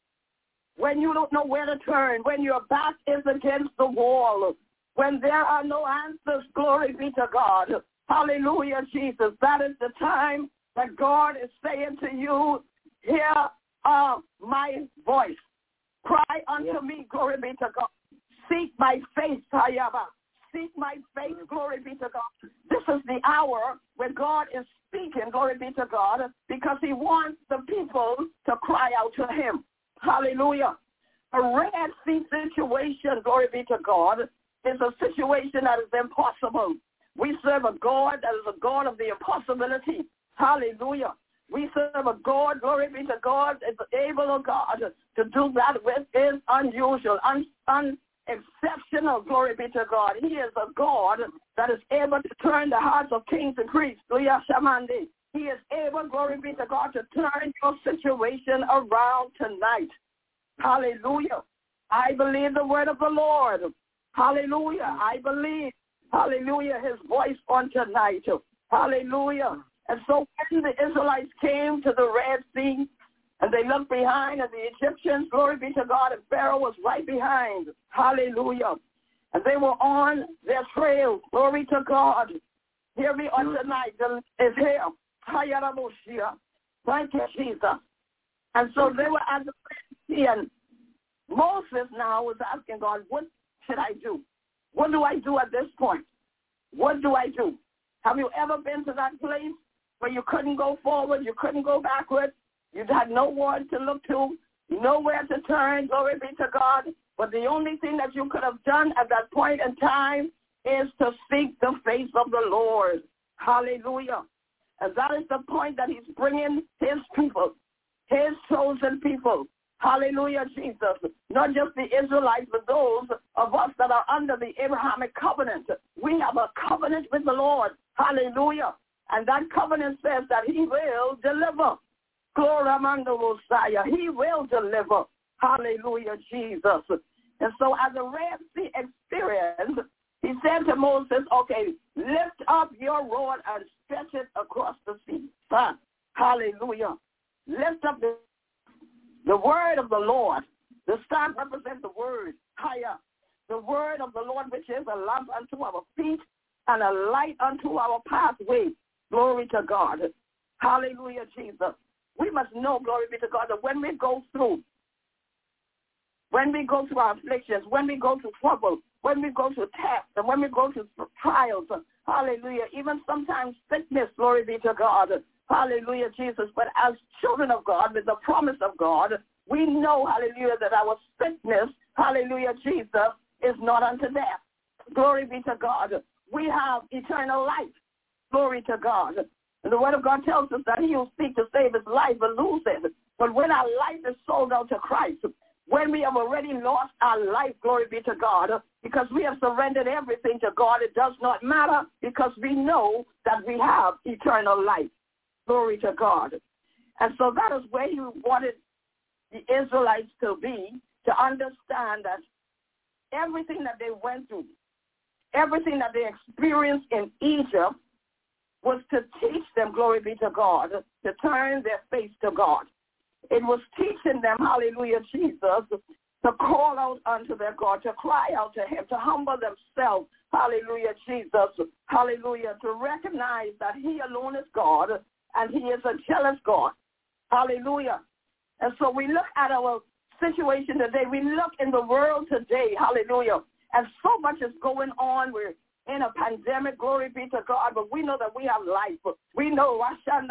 when you don't know where to turn, when your back is against the wall, when there are no answers, glory be to God. Hallelujah, Jesus. That is the time that God is saying to you, hear uh, my voice. Cry unto yeah. me, glory be to God. Seek my face, Hayaba. Seek my face, glory be to God. This is the hour when God is speaking, glory be to God, because he wants the people to cry out to him. Hallelujah. A Red Sea situation, glory be to God, is a situation that is impossible. We serve a God that is a God of the impossibility. Hallelujah. We serve a God, glory be to God, is able, oh God, to do that which is unusual, un, unexceptional, glory be to God. He is a God that is able to turn the hearts of kings and priests. He is able, glory be to God, to turn your situation around tonight. Hallelujah. I believe the word of the Lord. Hallelujah. I believe, hallelujah, his voice on tonight. Hallelujah. And so when the Israelites came to the Red Sea, and they looked behind, and the Egyptians, glory be to God, and Pharaoh was right behind. Hallelujah. And they were on their trail. Glory to God. Hear me on tonight. Is here. Thank you, Jesus. And so they were at the Red Sea, and Moses now was asking God, what should I do? What do I do at this point? What do I do? Have you ever been to that place where you couldn't go forward, you couldn't go backward, you had no one to look to, nowhere to turn, glory be to God, but the only thing that you could have done at that point in time is to seek the face of the Lord. Hallelujah. And that is the point that he's bringing his people, his chosen people. Hallelujah, Jesus. Not just the Israelites, but those of us that are under the Abrahamic covenant. We have a covenant with the Lord. Hallelujah. And that covenant says that he will deliver. Glory to Messiah. He will deliver. Hallelujah, Jesus. And so as a Red Sea experience, he said to Moses, okay, lift up your rod and stretch it across the sea. Huh? Hallelujah. Lift up the The word of the Lord. The staff represents the word. Higher. The word of the Lord, which is a lamp unto our feet and a light unto our pathway. Glory to God. Hallelujah, Jesus. We must know, glory be to God, that when we go through, when we go through our afflictions, when we go through trouble, when we go through tests, and when we go through trials, hallelujah, even sometimes sickness, glory be to God. Hallelujah, Jesus. But as children of God, with the promise of God, we know, hallelujah, that our sickness, hallelujah, Jesus, is not unto death. Glory be to God. We have eternal life. Glory to God. And the word of God tells us that he will seek to save his life but lose it. But when our life is sold out to Christ, when we have already lost our life, glory be to God, because we have surrendered everything to God, it does not matter because we know that we have eternal life. Glory to God. And so that is where he wanted the Israelites to be, to understand that everything that they went through, everything that they experienced in Egypt was to teach them, glory be to God, to turn their face to God. It was teaching them, hallelujah, Jesus, to call out unto their God, to cry out to him, to humble themselves, hallelujah, Jesus, hallelujah, to recognize that he alone is God, and he is a jealous God. Hallelujah. And so we look at our situation today. We look in the world today. Hallelujah. And so much is going on. We're in a pandemic, glory be to God, but we know that we have life. We know,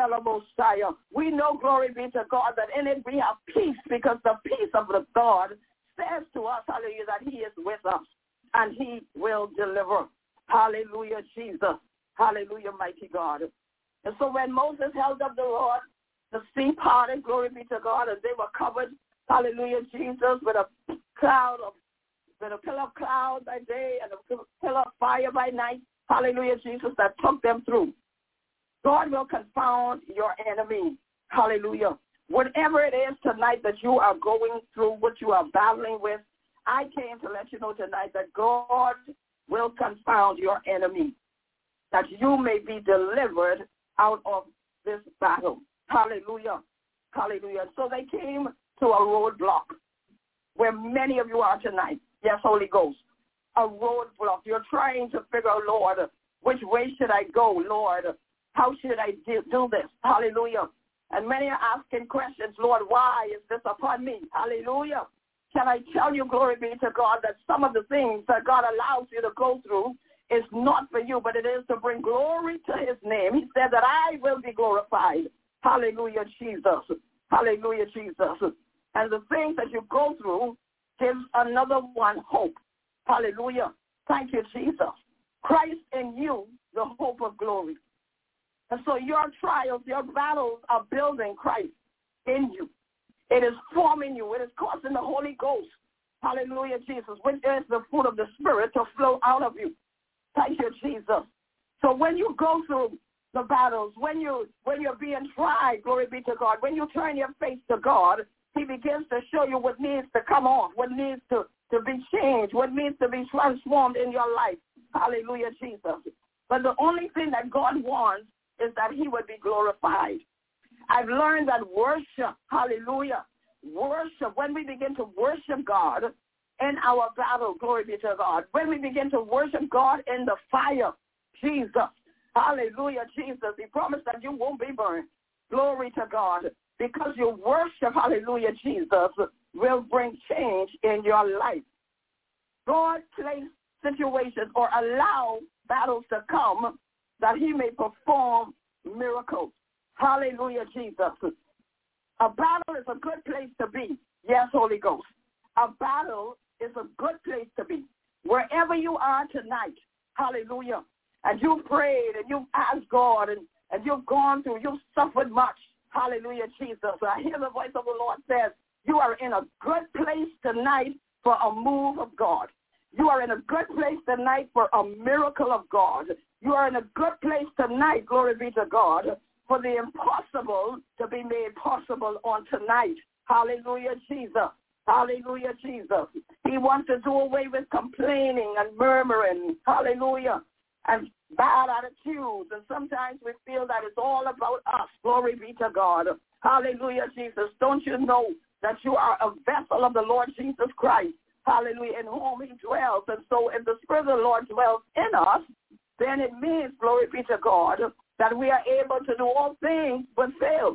we know, glory be to God, that in it we have peace, because the peace of the God says to us, hallelujah, that he is with us and he will deliver. Hallelujah, Jesus. Hallelujah, mighty God. And so when Moses held up the rod, the sea parted, glory be to God, and they were covered, hallelujah, Jesus, with a cloud of, with a pillar of cloud by day and a pillar of fire by night, hallelujah, Jesus, that took them through. God will confound your enemy. Hallelujah. Whatever it is tonight that you are going through, what you are battling with, I came to let you know tonight that God will confound your enemy, that you may be delivered out of this battle. Hallelujah. Hallelujah. So they came to a roadblock where many of you are tonight. Yes, Holy Ghost. A roadblock. You're trying to figure out, Lord, which way should I go, Lord? How should I do, do this? Hallelujah. And many are asking questions, Lord, why is this upon me? Hallelujah. Can I tell you, glory be to God, that some of the things that God allows you to go through is not for you, but it is to bring glory to his name. He said that I will be glorified. Hallelujah, Jesus. Hallelujah, Jesus. And the things that you go through gives another one hope. Hallelujah. Thank you, Jesus. Christ in you, the hope of glory. And so your trials, your battles are building Christ in you. It is forming you. It is causing the Holy Ghost, hallelujah, Jesus, which is the fruit of the Spirit, to flow out of you. Thank you, Jesus. So when you go through the battles, when, you, when you're being tried, glory be to God, when you turn your face to God, he begins to show you what needs to come off, what needs to, to be changed, what needs to be transformed in your life. Hallelujah, Jesus. But the only thing that God wants is that he would be glorified. I've learned that worship, hallelujah, worship, when we begin to worship God in our battle, glory be to God, when we begin to worship God in the fire, Jesus, hallelujah, Jesus, he promised that you won't be burned. Glory to God. Because your worship, hallelujah, Jesus, will bring change in your life. God placed situations or allow battles to come that he may perform miracles. Hallelujah, Jesus. A battle is a good place to be. Yes, Holy Ghost. A battle is a good place to be. Wherever you are tonight, hallelujah, and you've prayed and you've asked God and, and you've gone through, you've suffered much. Hallelujah, Jesus. I hear the voice of the Lord says, you are in a good place tonight for a move of God. You are in a good place tonight for a miracle of God. You are in a good place tonight, glory be to God, for the impossible to be made possible on tonight. Hallelujah, Jesus. Hallelujah, Jesus. He wants to do away with complaining and murmuring. Hallelujah. And bad attitudes. And sometimes we feel that it's all about us. Glory be to God. Hallelujah, Jesus. Don't you know that you are a vessel of the Lord Jesus Christ? Hallelujah, in whom he dwells. And so if the Spirit of the Lord dwells in us, then it means, glory be to God, that we are able to do all things but fail.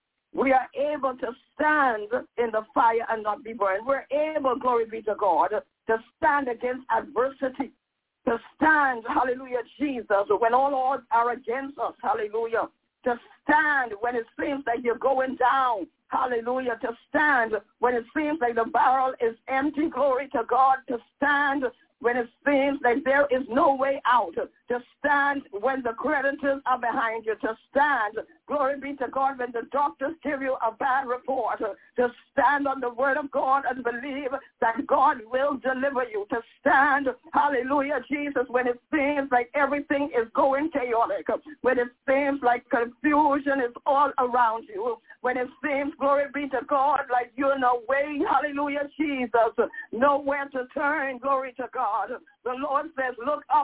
We are able to stand in the fire and not be burned. We're able, glory be to God, to stand against adversity, to stand, hallelujah, Jesus, when all odds are against us, hallelujah, to stand when it seems like you're going down, hallelujah, to stand when it seems like the barrel is empty, glory to God, to stand when it seems like there is no way out, to stand when the creditors are behind you, to stand, glory be to God, when the doctors give you a bad report, to stand on the word of God and believe that God will deliver you, to stand, hallelujah, Jesus, when it seems like everything is going chaotic, when it seems like confusion is all around you, when it seems, glory be to God, like you're no way, hallelujah, Jesus, nowhere to turn, glory to God. The Lord says, look up,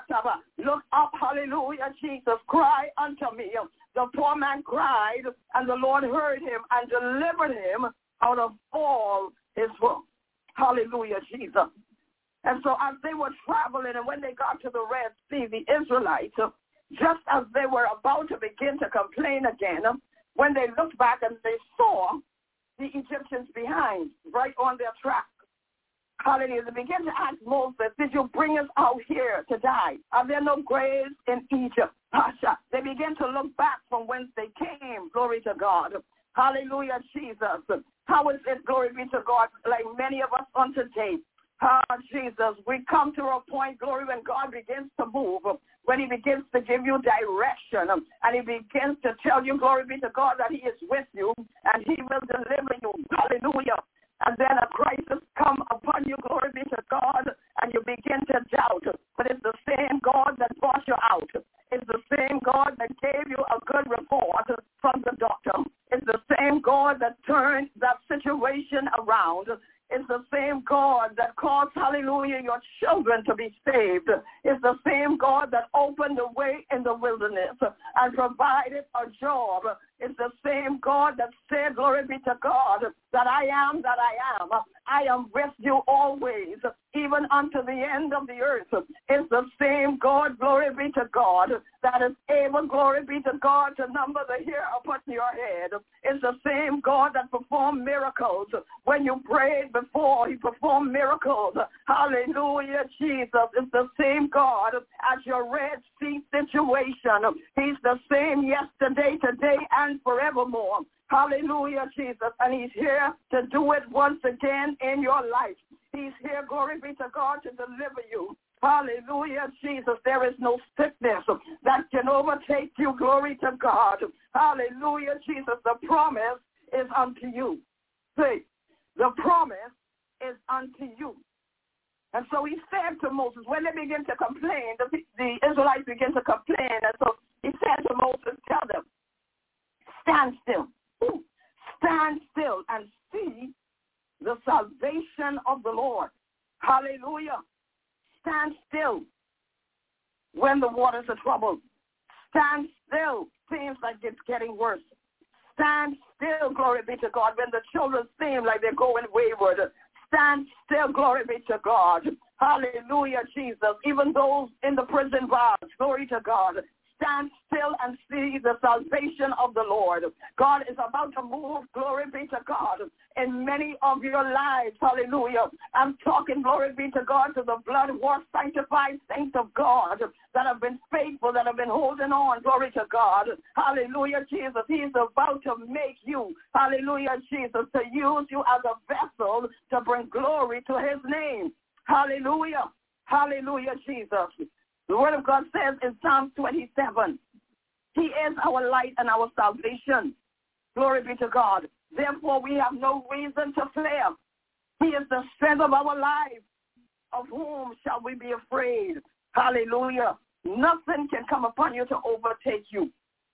look up, hallelujah, Jesus, cry unto me. The poor man cried, and the Lord heard him and delivered him out of all his woes. Hallelujah, Jesus. And so as they were traveling, and when they got to the Red Sea, the Israelites, just as they were about to begin to complain again, when they looked back and they saw the Egyptians behind, right on their track. Hallelujah. They began to ask Moses, did you bring us out here to die? Are there no graves in Egypt? Pasha. They began to look back from whence they came. Glory to God. Hallelujah, Jesus. How is it, glory be to God, like many of us on today? Ah, Jesus, we come to a point, glory, when God begins to move, when he begins to give you direction, and he begins to tell you, glory be to God, that he is with you, and he will deliver you. Hallelujah. And then a crisis come upon you, glory be to God, and you begin to doubt. But it's the same God that brought you out. It's the same God that gave you a good report from the doctor. It's the same God that turned that situation around. It's the same God that caused, hallelujah, your children to be saved. It's the same God that opened the way in the wilderness and provided a job. It's the same God that said, glory be to God, that I am that I am. I am with you always, even unto the end of the earth. It's the same God, glory be to God, that is able, glory be to God, to number the hair upon your head. It's the same God that performed miracles. When you prayed before, he performed miracles. Hallelujah, Jesus. It's the same God as your Red Sea situation. He's the same yesterday, today, and forevermore. Hallelujah, Jesus. And he's here to do it once again in your life. He's here, glory be to God, to deliver you. Hallelujah, Jesus. There is no sickness that can overtake you, glory to God. Hallelujah, Jesus. The promise is unto you. See, the promise is unto you. And so he said to Moses, when they begin to complain, the, the Israelites begin to complain, and so he said to Moses, tell them, stand still. Ooh, stand still and see the salvation of the Lord. Hallelujah. Stand still when the waters are troubled. Stand still. Seems like it's getting worse. Stand still, glory be to God, when the children seem like they're going wayward. Stand still, glory be to God. Hallelujah, Jesus. Even those in the prison bars, glory to God. Stand still and see the salvation of the Lord. God is about to move, glory be to God, in many of your lives. Hallelujah. I'm talking, glory be to God, to the blood-washed, sanctified saints of God that have been faithful, that have been holding on, glory to God. Hallelujah, Jesus. He's about to make you, hallelujah, Jesus, to use you as a vessel to bring glory to his name. Hallelujah. Hallelujah, Jesus. The word of God says in Psalm twenty-seven, he is our light and our salvation. Glory be to God. Therefore, we have no reason to fear. He is the strength of our life. Of whom shall we be afraid? Hallelujah. Nothing can come upon you to overtake you.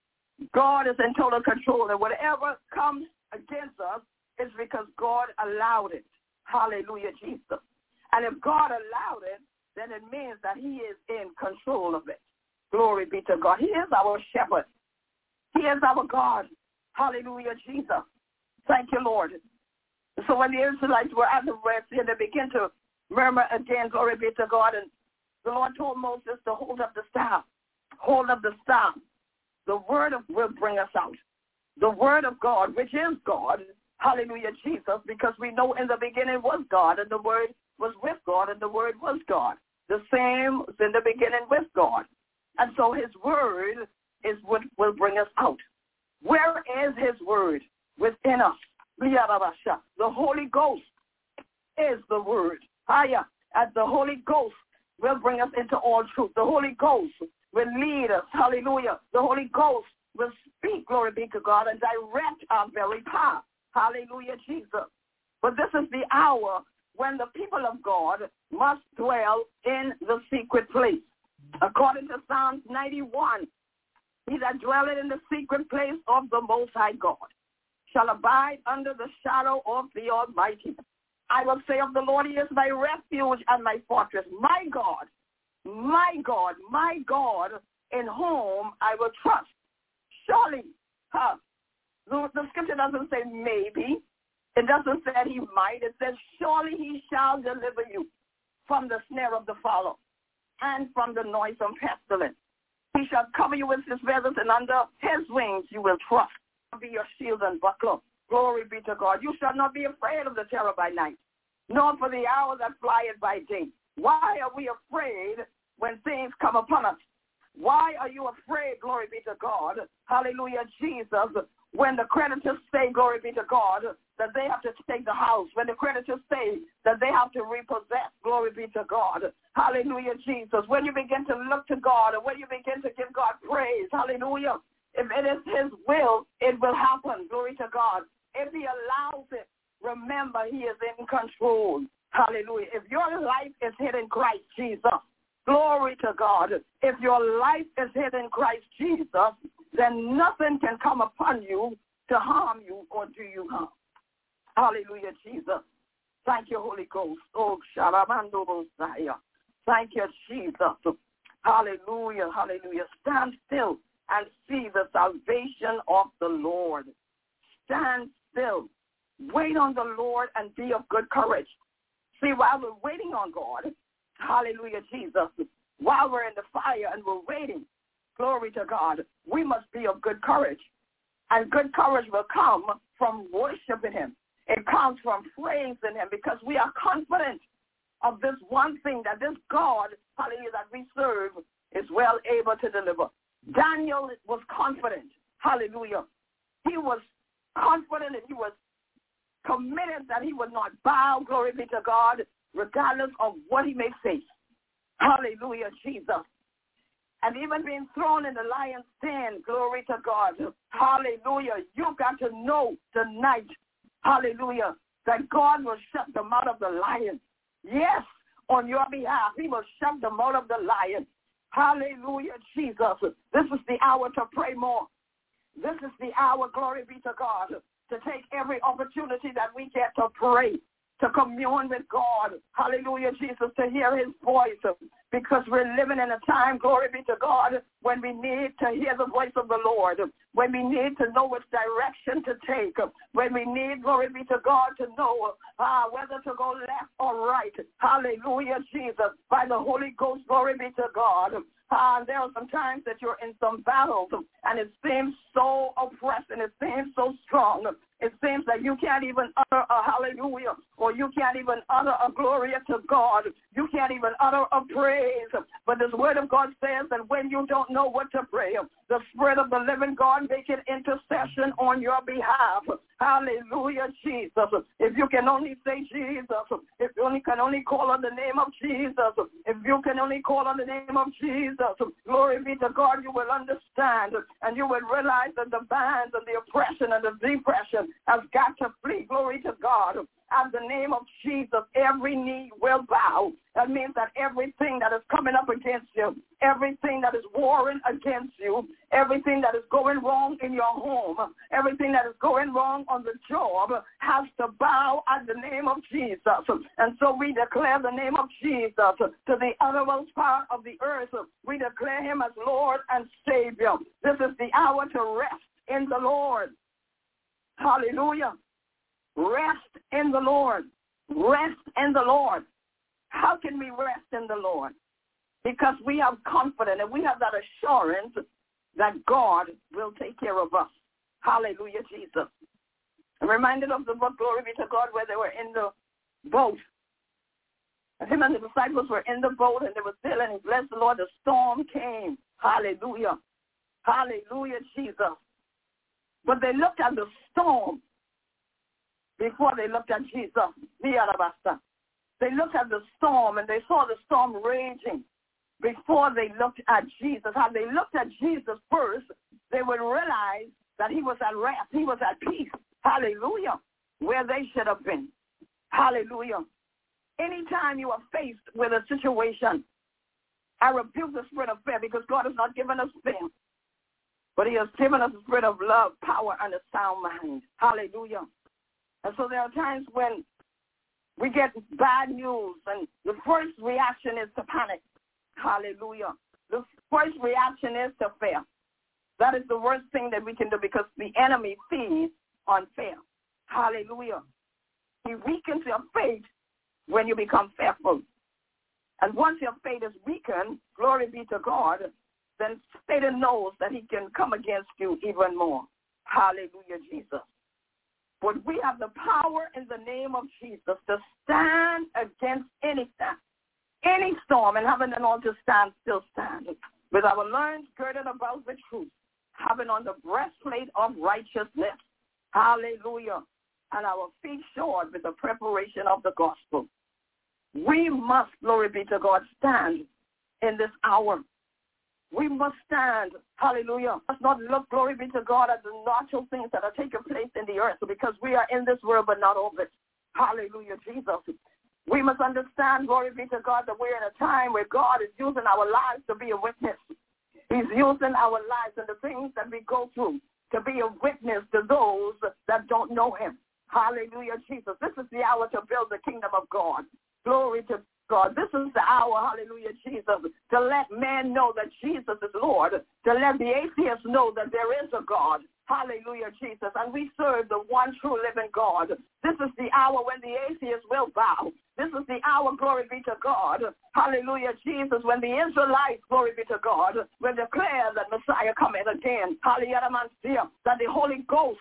God is in total control, and whatever comes against us is because God allowed it. Hallelujah, Jesus. And if God allowed it, then it means that he is in control of it. Glory be to God. He is our shepherd. He is our God. Hallelujah, Jesus. Thank you, Lord. So when the Israelites were at the Red Sea, they began to murmur again, glory be to God. And the Lord told Moses to hold up the staff. Hold up the staff. The word of will bring us out. The word of God, which is God. Hallelujah, Jesus, because we know in the beginning was God, and the word was with God, and the word was God. The same was in the beginning with God. And so his word is what will bring us out. Where is his word? Within us. The Holy Ghost is the word. Higher. As the Holy Ghost will bring us into all truth. The Holy Ghost will lead us. Hallelujah. The Holy Ghost will speak, glory be to God, and direct our very path. Hallelujah, Jesus. But this is the hour when the people of God must dwell in the secret place. According to Psalms ninety-one, he that dwelleth in the secret place of the Most High God shall abide under the shadow of the Almighty. I will say of the Lord, he is my refuge and my fortress, my God, my God, my God, in whom I will trust. Surely, huh, the, the scripture doesn't say maybe. It doesn't say he might. It says, surely he shall deliver you from the snare of the fowler and from the noisome pestilence. He shall cover you with his feathers, and under his wings you will trust. Be your shield and buckler. Glory be to God. You shall not be afraid of the terror by night, nor for the hour that flieth by day. Why are we afraid when things come upon us? Why are you afraid, glory be to God, hallelujah, Jesus, when the creditors say, glory be to God, that they have to take the house, when the creditors say that they have to repossess, glory be to God, hallelujah, Jesus, when you begin to look to God and when you begin to give God praise, hallelujah, if it is his will, it will happen, glory to God. If he allows it, remember he is in control, hallelujah. If your life is hid in Christ Jesus, glory to God. If your life is hid in Christ Jesus, then nothing can come upon you to harm you or do you harm. Hallelujah, Jesus. Thank you, Holy Ghost. Oh, Sharamando Messiah. Thank you, Jesus. Hallelujah, hallelujah. Stand still and see the salvation of the Lord. Stand still. Wait on the Lord and be of good courage. See, while we're waiting on God, hallelujah, Jesus, while we're in the fire and we're waiting, glory to God, we must be of good courage. And good courage will come from worshiping him. It comes from praising him because we are confident of this one thing, that this God, hallelujah, that we serve is well able to deliver. Daniel was confident, hallelujah. He was confident and he was committed that he would not bow, glory be to God, regardless of what he may face. Hallelujah, Jesus. And even being thrown in the lion's den, glory to God. Hallelujah. You've got to know tonight, hallelujah, that God will shut the mouth of the lion. Yes, on your behalf, he will shut the mouth of the lion. Hallelujah, Jesus. This is the hour to pray more. This is the hour, glory be to God, to take every opportunity that we get to pray, to commune with God. Hallelujah, Jesus, to hear his voice, because we're living in a time, glory be to God, when we need to hear the voice of the Lord, when we need to know which direction to take, when we need, glory be to God, to know uh, whether to go left or right. Hallelujah, Jesus, by the Holy Ghost, glory be to God. Uh, there are some times that you're in some battles, and it seems so oppressing. It seems so strong. It seems that you can't even utter a hallelujah, or you can't even utter a gloria to God. You can't even utter a praise. But this word of God says that when you don't know what to pray, the Spirit of the living God make an intercession on your behalf. Hallelujah, Jesus. If you can only say Jesus, if you only can only call on the name of Jesus, if you can only call on the name of Jesus, glory be to God, you will understand and you will realize that the bands and the oppression and the depression has got to flee. Glory to God. At the name of Jesus, every knee will bow. That means that everything that is coming up against you, everything that is warring against you, everything that is going wrong in your home, everything that is going wrong on the job has to bow at the name of Jesus. And so we declare the name of Jesus to the uttermost part of the earth. We declare him as Lord and Savior. This is the hour to rest in the Lord. Hallelujah. Rest in the Lord. Rest in the Lord. How can we rest in the Lord? Because we have confidence and we have that assurance that God will take care of us. Hallelujah, Jesus. I'm reminded of the book, Glory be to God, where they were in the boat. And him and the disciples were in the boat and they were sailing and bless the Lord, the storm came. Hallelujah. Hallelujah, Jesus. But they looked at the storm before they looked at Jesus. They looked at the storm and they saw the storm raging before they looked at Jesus. Had they looked at Jesus first, they would realize that he was at rest. He was at peace. Hallelujah. Where they should have been. Hallelujah. Anytime you are faced with a situation, I rebuke the spirit of fear, because God has not given us fear, but he has given us a spirit of love, power, and a sound mind. Hallelujah. And so there are times when we get bad news, and the first reaction is to panic. Hallelujah. The first reaction is to fear. That is the worst thing that we can do, because the enemy feeds on fear. Hallelujah. He weakens your faith when you become fearful. And once your faith is weakened, glory be to God, then Satan knows that he can come against you even more. Hallelujah, Jesus. But we have the power in the name of Jesus to stand against anything, any storm, and having an all to stand, still stand. With our loins girded about with truth, having on the breastplate of righteousness. Hallelujah. And our feet shod with the preparation of the gospel. We must, glory be to God, stand in this hour. We must stand, hallelujah. Let's not look, glory be to God, at the natural things that are taking place in the earth, because we are in this world but not of it. Hallelujah, Jesus. We must understand, glory be to God, that we're in a time where God is using our lives to be a witness. He's using our lives and the things that we go through to be a witness to those that don't know him. Hallelujah, Jesus. This is the hour to build the kingdom of God. Glory to God. This is the hour, hallelujah, Jesus, to let man know that Jesus is Lord, to let the atheists know that there is a God. Hallelujah, Jesus. And we serve the one true living God. This is the hour when the atheists will bow. This is the hour, glory be to God. Hallelujah, Jesus, when the Israelites, glory be to God, will declare that Messiah coming again. Hallelujah, that the Holy Ghost,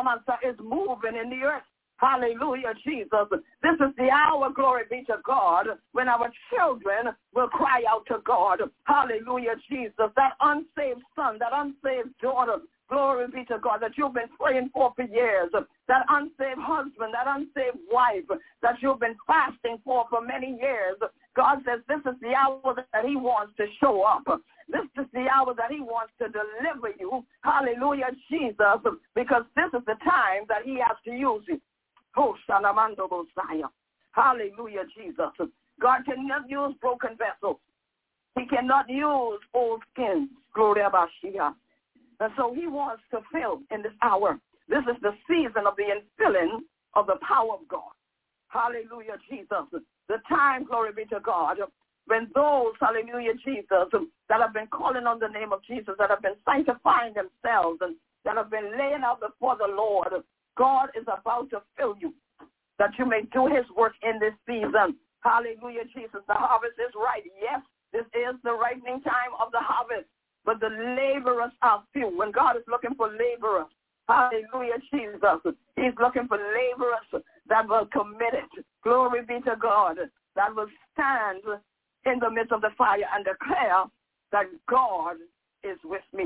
is moving in the earth. Hallelujah, Jesus. This is the hour, glory be to God, when our children will cry out to God. Hallelujah, Jesus. That unsaved son, that unsaved daughter, glory be to God, that you've been praying for for years. That unsaved husband, that unsaved wife that you've been fasting for for many years. God says this is the hour that he wants to show up. This is the hour that he wants to deliver you. Hallelujah, Jesus, because this is the time that he has to use you. Oh, Shanamando Messiah. Hallelujah, Jesus. God cannot use broken vessels. He cannot use old skins. Glory Abashia. And so he wants to fill in this hour. This is the season of the infilling of the power of God. Hallelujah, Jesus. The time, glory be to God, when those, hallelujah, Jesus, that have been calling on the name of Jesus, that have been sanctifying themselves and that have been laying out before the Lord, God is about to fill you, that you may do his work in this season. Hallelujah, Jesus. The harvest is right. Yes, this is the ripening time of the harvest, but the laborers are few. When God is looking for laborers, hallelujah, Jesus, he's looking for laborers that will commit it. Glory be to God, that will stand in the midst of the fire and declare that God is with me.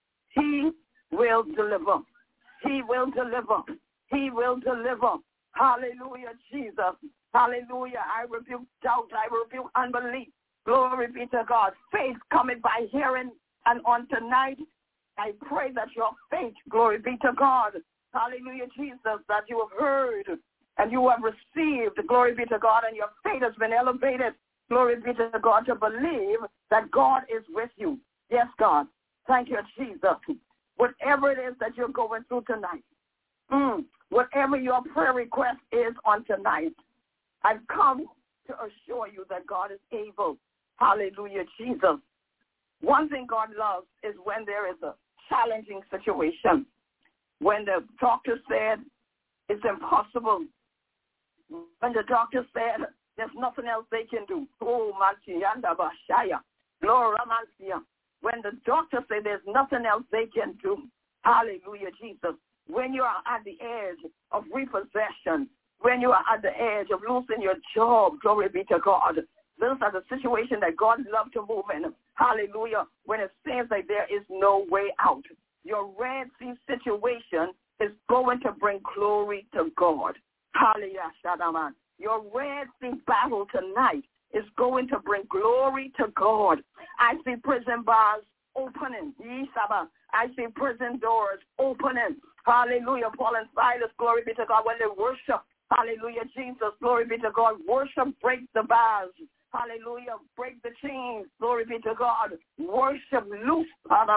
He will deliver. He will deliver. He will deliver. Hallelujah, Jesus. Hallelujah. I rebuke doubt. I rebuke unbelief. Glory be to God. Faith coming by hearing. And on tonight, I pray that your faith, glory be to God. Hallelujah, Jesus, that you have heard and you have received. Glory be to God. And your faith has been elevated. Glory be to God, to believe that God is with you. Yes, God. Thank you, Jesus. Whatever it is that you're going through tonight, mm, whatever your prayer request is on tonight, I've come to assure you that God is able. Hallelujah, Jesus. One thing God loves is when there is a challenging situation, when the doctor said it's impossible, when the doctor said there's nothing else they can do. Oh, Manchianda Bashaya. Glory, Manchia. When the doctor says there's nothing else they can do. Hallelujah, Jesus. When you are at the edge of repossession, when you are at the edge of losing your job, glory be to God. Those are the situations that God loves to move in. Hallelujah. When it seems like there is no way out. Your Red Sea situation is going to bring glory to God. Hallelujah, Shadaman. Your Red Sea battle tonight is going to bring glory to God. I see prison bars opening. I see prison doors opening. Hallelujah. Paul and Silas, glory be to God, when they worship. Hallelujah, Jesus, glory be to God. Worship breaks the bars. Hallelujah. Break the chains. Glory be to God. Worship loose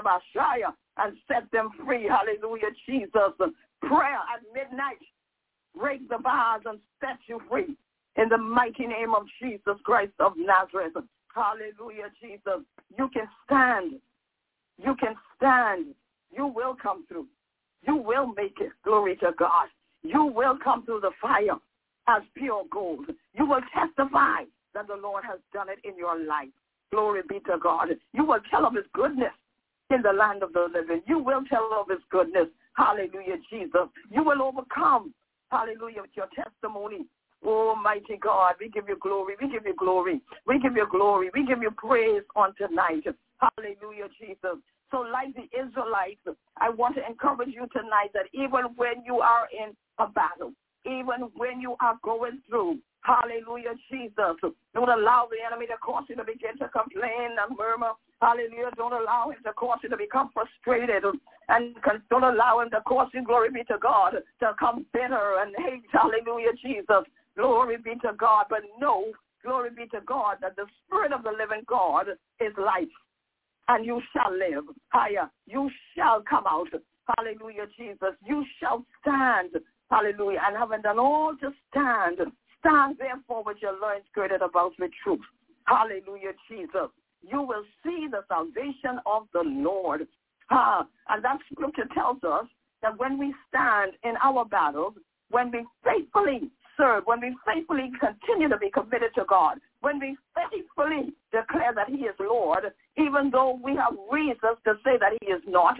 and set them free. Hallelujah, Jesus. Prayer at midnight. Break the bars and set you free. In the mighty name of Jesus Christ of Nazareth. Hallelujah, Jesus. You can stand. You can stand. You will come through. You will make it. Glory to God. You will come through the fire as pure gold. You will testify that the Lord has done it in your life. Glory be to God. You will tell of his goodness in the land of the living. You will tell of his goodness. Hallelujah, Jesus. You will overcome hallelujah, with your testimony. Oh, mighty God, we give you glory, we give you glory, we give you glory, we give you praise on tonight. Hallelujah, Jesus. So like the Israelites, I want to encourage you tonight that even when you are in a battle, even when you are going through, hallelujah, Jesus, don't allow the enemy to cause you to begin to complain and murmur. Hallelujah, don't allow him to cause you to become frustrated, and don't allow him to cause you, glory be to God, to come bitter and hate. Hallelujah, Jesus. Glory be to God. But know, glory be to God, that the Spirit of the living God is life, and you shall live. Higher, you shall come out. Hallelujah, Jesus. You shall stand. Hallelujah. And having done all to stand, stand therefore with your loins girded about with truth. Hallelujah, Jesus. You will see the salvation of the Lord. Ah, and that scripture tells us that when we stand in our battles, when we faithfully serve, when we faithfully continue to be committed to God, when we faithfully declare that he is Lord, even though we have reasons to say that he is not,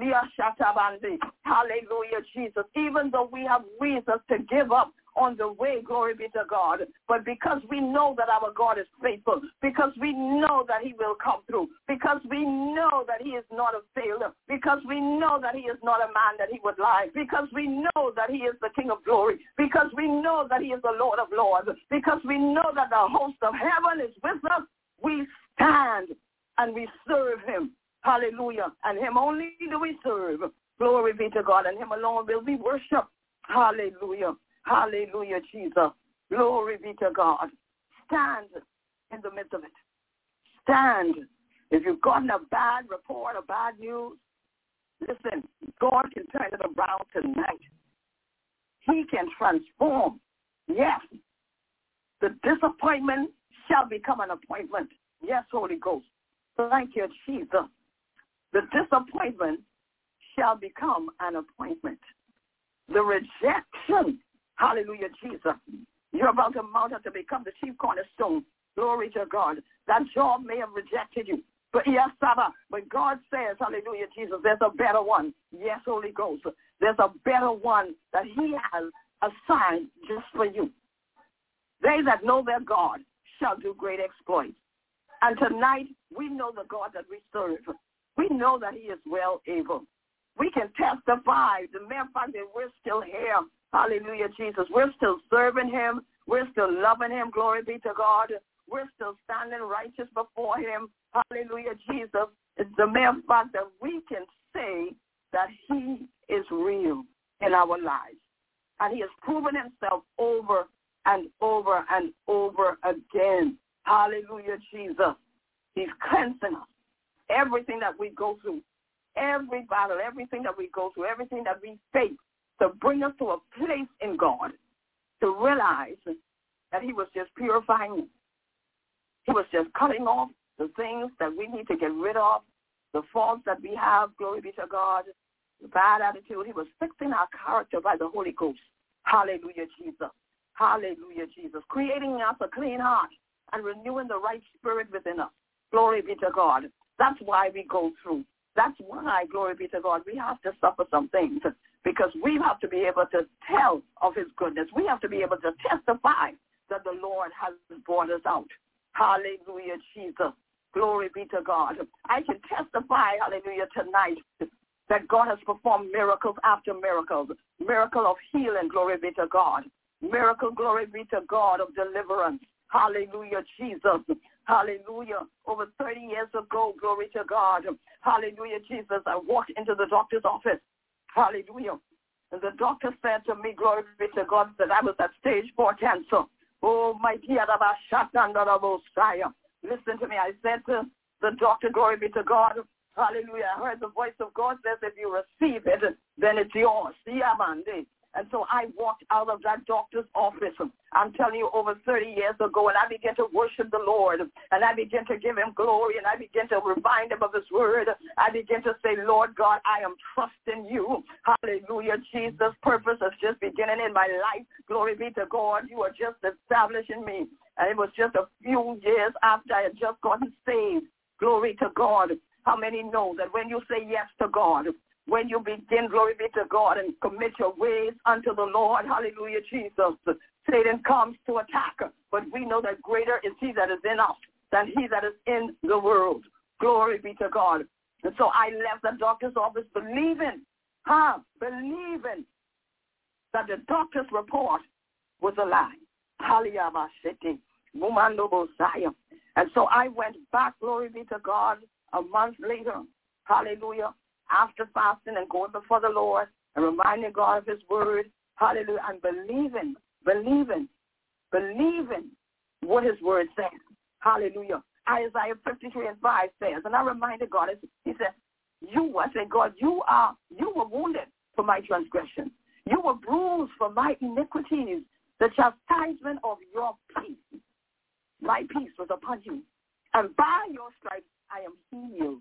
hallelujah, Jesus, even though we have reasons to give up on the way, glory be to God, but because we know that our God is faithful, because we know that he will come through, because we know that he is not a failure, because we know that he is not a man that he would lie, because we know that he is the King of glory, because we know that he is the Lord of lords, because we know that the host of heaven is with us, we stand and we serve him. Hallelujah. And him only do we serve. Glory be to God. And him alone will we worship. Hallelujah. Hallelujah, Jesus. Glory be to God. Stand in the midst of it. Stand. If you've gotten a bad report, a bad news, listen, God can turn it around tonight. He can transform. Yes. The disappointment shall become an appointment. Yes, Holy Ghost. Thank you, Jesus. The disappointment shall become an appointment. The rejection, hallelujah, Jesus. You're about to mount up to become the chief cornerstone. Glory to God. That job may have rejected you. But yes, Saba, but God says, hallelujah, Jesus, there's a better one. Yes, Holy Ghost. There's a better one that he has assigned just for you. They that know their God shall do great exploits. And tonight, we know the God that we serve. We know that he is well able. We can testify the mere fact that we're still here. Hallelujah, Jesus. We're still serving him. We're still loving him. Glory be to God. We're still standing righteous before him. Hallelujah, Jesus. It's the mere fact that we can say that he is real in our lives. And he has proven himself over and over and over again. Hallelujah, Jesus. He's cleansing us. Everything that we go through, every battle, everything that we go through, everything that we face, to bring us to a place in God, to realize that he was just purifying us. He was just cutting off the things that we need to get rid of, the faults that we have, glory be to God, the bad attitude. He was fixing our character by the Holy Ghost. Hallelujah, Jesus. Hallelujah, Jesus. Creating us a clean heart and renewing the right spirit within us. Glory be to God. That's why we go through. That's why, glory be to God, we have to suffer some things, because we have to be able to tell of his goodness. We have to be able to testify that the Lord has brought us out. Hallelujah, Jesus. Glory be to God. I can testify, hallelujah, tonight that God has performed miracles after miracles. Miracle of healing, glory be to God. Miracle, glory be to God, of deliverance. Hallelujah, Jesus. Hallelujah. Over thirty years ago, glory to God. Hallelujah, Jesus. I walked into the doctor's office. Hallelujah. And the doctor said to me, glory be to God, that I was at stage four cancer. Oh, my dear, listen to me. I said to the doctor, glory be to God. Hallelujah. I heard the voice of God says, if you receive it, then it's yours. And so I walked out of that doctor's office, I'm telling you, over thirty years ago, and I began to worship the Lord, and I began to give him glory, and I began to remind him of his word. I began to say, Lord God, I am trusting you. Hallelujah. Jesus' purpose is just beginning in my life. Glory be to God. You are just establishing me. And it was just a few years after I had just gotten saved. Glory to God. How many know that when you say yes to God, when you begin, glory be to God, and commit your ways unto the Lord, hallelujah, Jesus, Satan comes to attack. But we know that greater is he that is in us than he that is in the world. Glory be to God. And so I left the doctor's office believing, huh, believing that the doctor's report was a lie. And so I went back, glory be to God, a month later, hallelujah, after fasting and going before the Lord and reminding God of his word, hallelujah, and believing, believing, believing what his word says, hallelujah. Isaiah fifty-three and five says, and I reminded God, he said, you, I said, God, you are, you were wounded for my transgression. You were bruised for my iniquities. The chastisement of your peace, my peace was upon you. And by your stripes I am healed.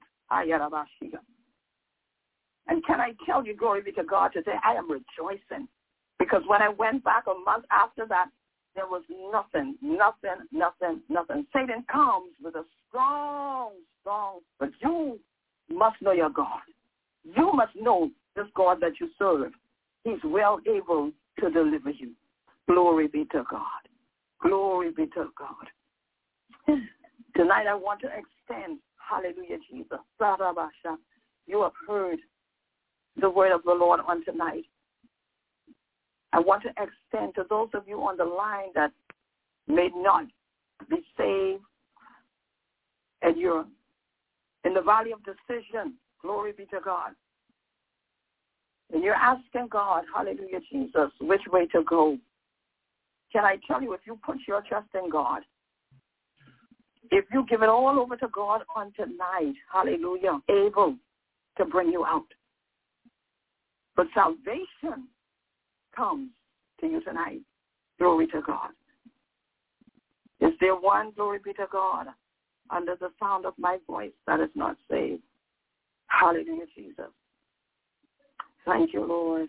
And can I tell you, glory be to God, today I am rejoicing. Because when I went back a month after that, there was nothing, nothing, nothing, nothing. Satan comes with a strong, strong, but you must know your God. You must know this God that you serve. He's well able to deliver you. Glory be to God. Glory be to God. Tonight I want to extend, hallelujah, Jesus. You have heard the word of the Lord on tonight. I want to extend to those of you on the line that may not be saved, and you're in the valley of decision. Glory be to God. And you're asking God, hallelujah, Jesus, which way to go. Can I tell you, if you put your trust in God, if you give it all over to God on tonight, hallelujah, able to bring you out. But salvation comes to you tonight. Glory to God. Is there one, glory be to God, under the sound of my voice that is not saved? Hallelujah, Jesus. Thank you, Lord.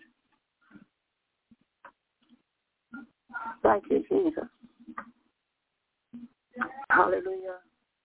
Thank you, Jesus. Hallelujah.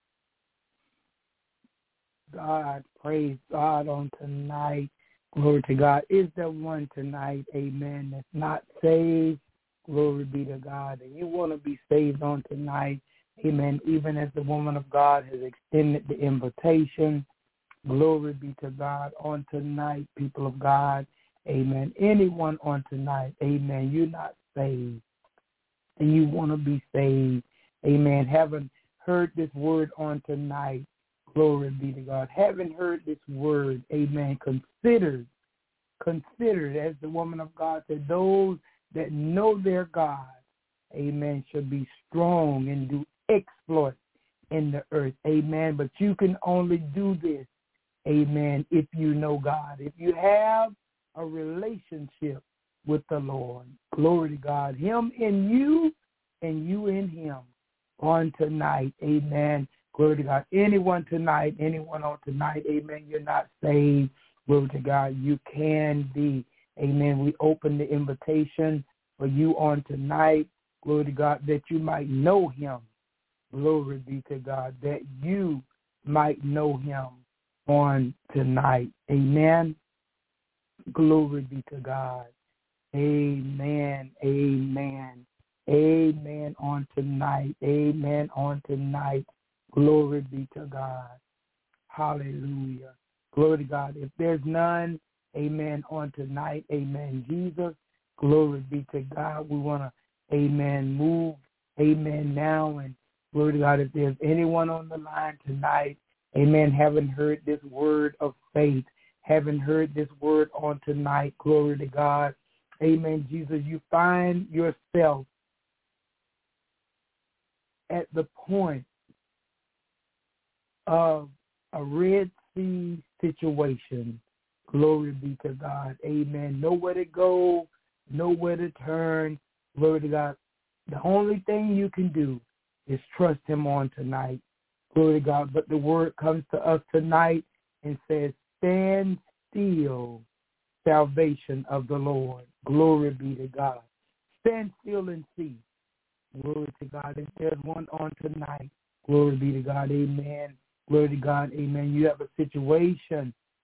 God, praise God on tonight. Glory to God. Is there one tonight, amen, that's not saved? Glory be to God. And you want to be saved on tonight, amen, even as the woman of God has extended the invitation. Glory be to God on tonight, people of God, amen. Anyone on tonight, amen, you're not saved, and you want to be saved, amen. Haven't heard this word on tonight, glory be to God. Haven't heard this word, amen. Considered, considered, as the woman of God said, those that know their God, amen, should be strong and do exploits in the earth, amen. But you can only do this, amen, if you know God. If you have a relationship with the Lord, glory to God, him in you and you in him on tonight, amen. Glory to God. Anyone tonight, anyone on tonight, amen, you're not saved, glory to God, you can be, amen. We open the invitation for you on tonight, glory to God, that you might know him, glory be to God, that you might know him on tonight, amen. Glory be to God. Amen, amen, amen on tonight, amen on tonight. Glory be to God. Hallelujah. Glory to God. If there's none, amen, on tonight, amen, Jesus, glory be to God. We want to, amen, move, amen, now. And glory to God, if there's anyone on the line tonight, amen, haven't heard this word of faith, haven't heard this word on tonight, glory to God, amen, Jesus, you find yourself at the point of a Red Sea situation. Glory be to God. Amen. Nowhere to go, nowhere to turn. Glory to God. The only thing you can do is trust him on tonight. Glory to God. But the word comes to us tonight and says, stand still, salvation of the Lord. Glory be to God. Stand still and see. Glory to God. And there's one on tonight. Glory be to God. Amen. Glory to God. Amen. You have a situation,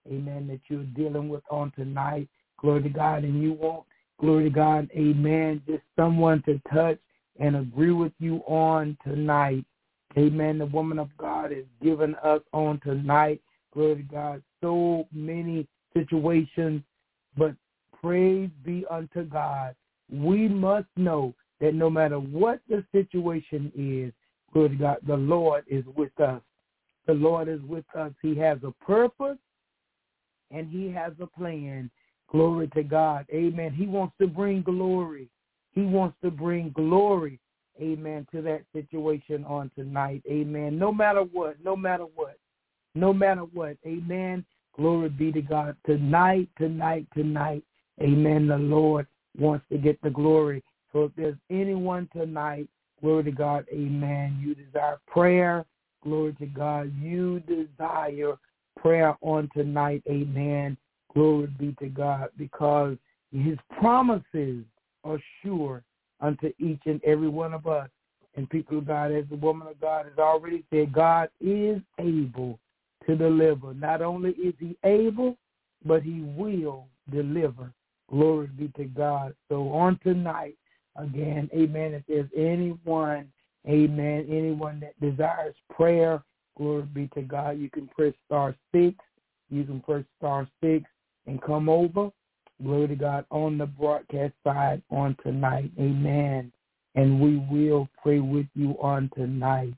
amen, that you're dealing with on tonight. Glory to God. And you want, glory to God, amen, just someone to touch and agree with you on tonight. Amen. The woman of God has given us on tonight, glory to God, so many situations, but praise be unto God. We must know that no matter what the situation is, glory to God, the Lord is with us. The Lord is with us. He has a purpose and he has a plan. Glory to God. Amen. He wants to bring glory. He wants to bring glory, amen, to that situation on tonight. Amen. No matter what, no matter what, no matter what. Amen. Glory be to God. Tonight, tonight, tonight, amen, the Lord wants to get the glory. So if there's anyone tonight, glory to God, amen, you desire prayer, glory to God, you desire prayer on tonight, amen, glory be to God, because his promises are sure unto each and every one of us. And people of God, as the woman of God has already said, God is able to deliver. Not only is he able, but he will deliver. Glory be to God. So on tonight, again, amen, if there's anyone, amen, anyone that desires prayer, glory be to God, you can press star six. You can press star six and come over. Glory to God, on the broadcast side on tonight. Amen. And we will pray with you on tonight.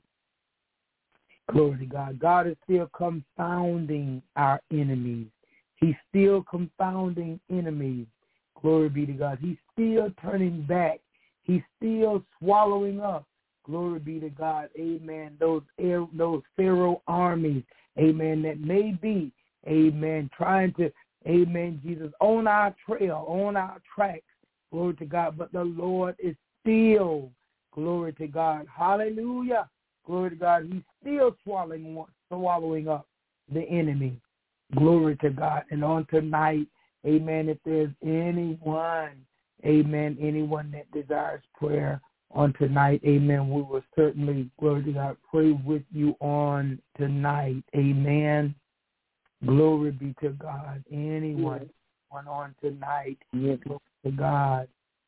Glory to God. God is still confounding our enemies. He's still confounding enemies. Glory be to God. He's still turning back. He's still swallowing up. Glory be to God. Amen. Those those Pharaoh armies, amen, that may be, amen, trying to, amen, Jesus, on our trail, on our tracks, glory to God, but the Lord is still, glory to God, hallelujah, glory to God, he's still swallowing, swallowing up the enemy, glory to God. And on tonight, amen, if there's anyone, amen, anyone that desires prayer on tonight, amen, we will certainly, glory to God, pray with you on tonight, amen. Glory be to God. Anyone yes. on tonight, yes. Glory to God.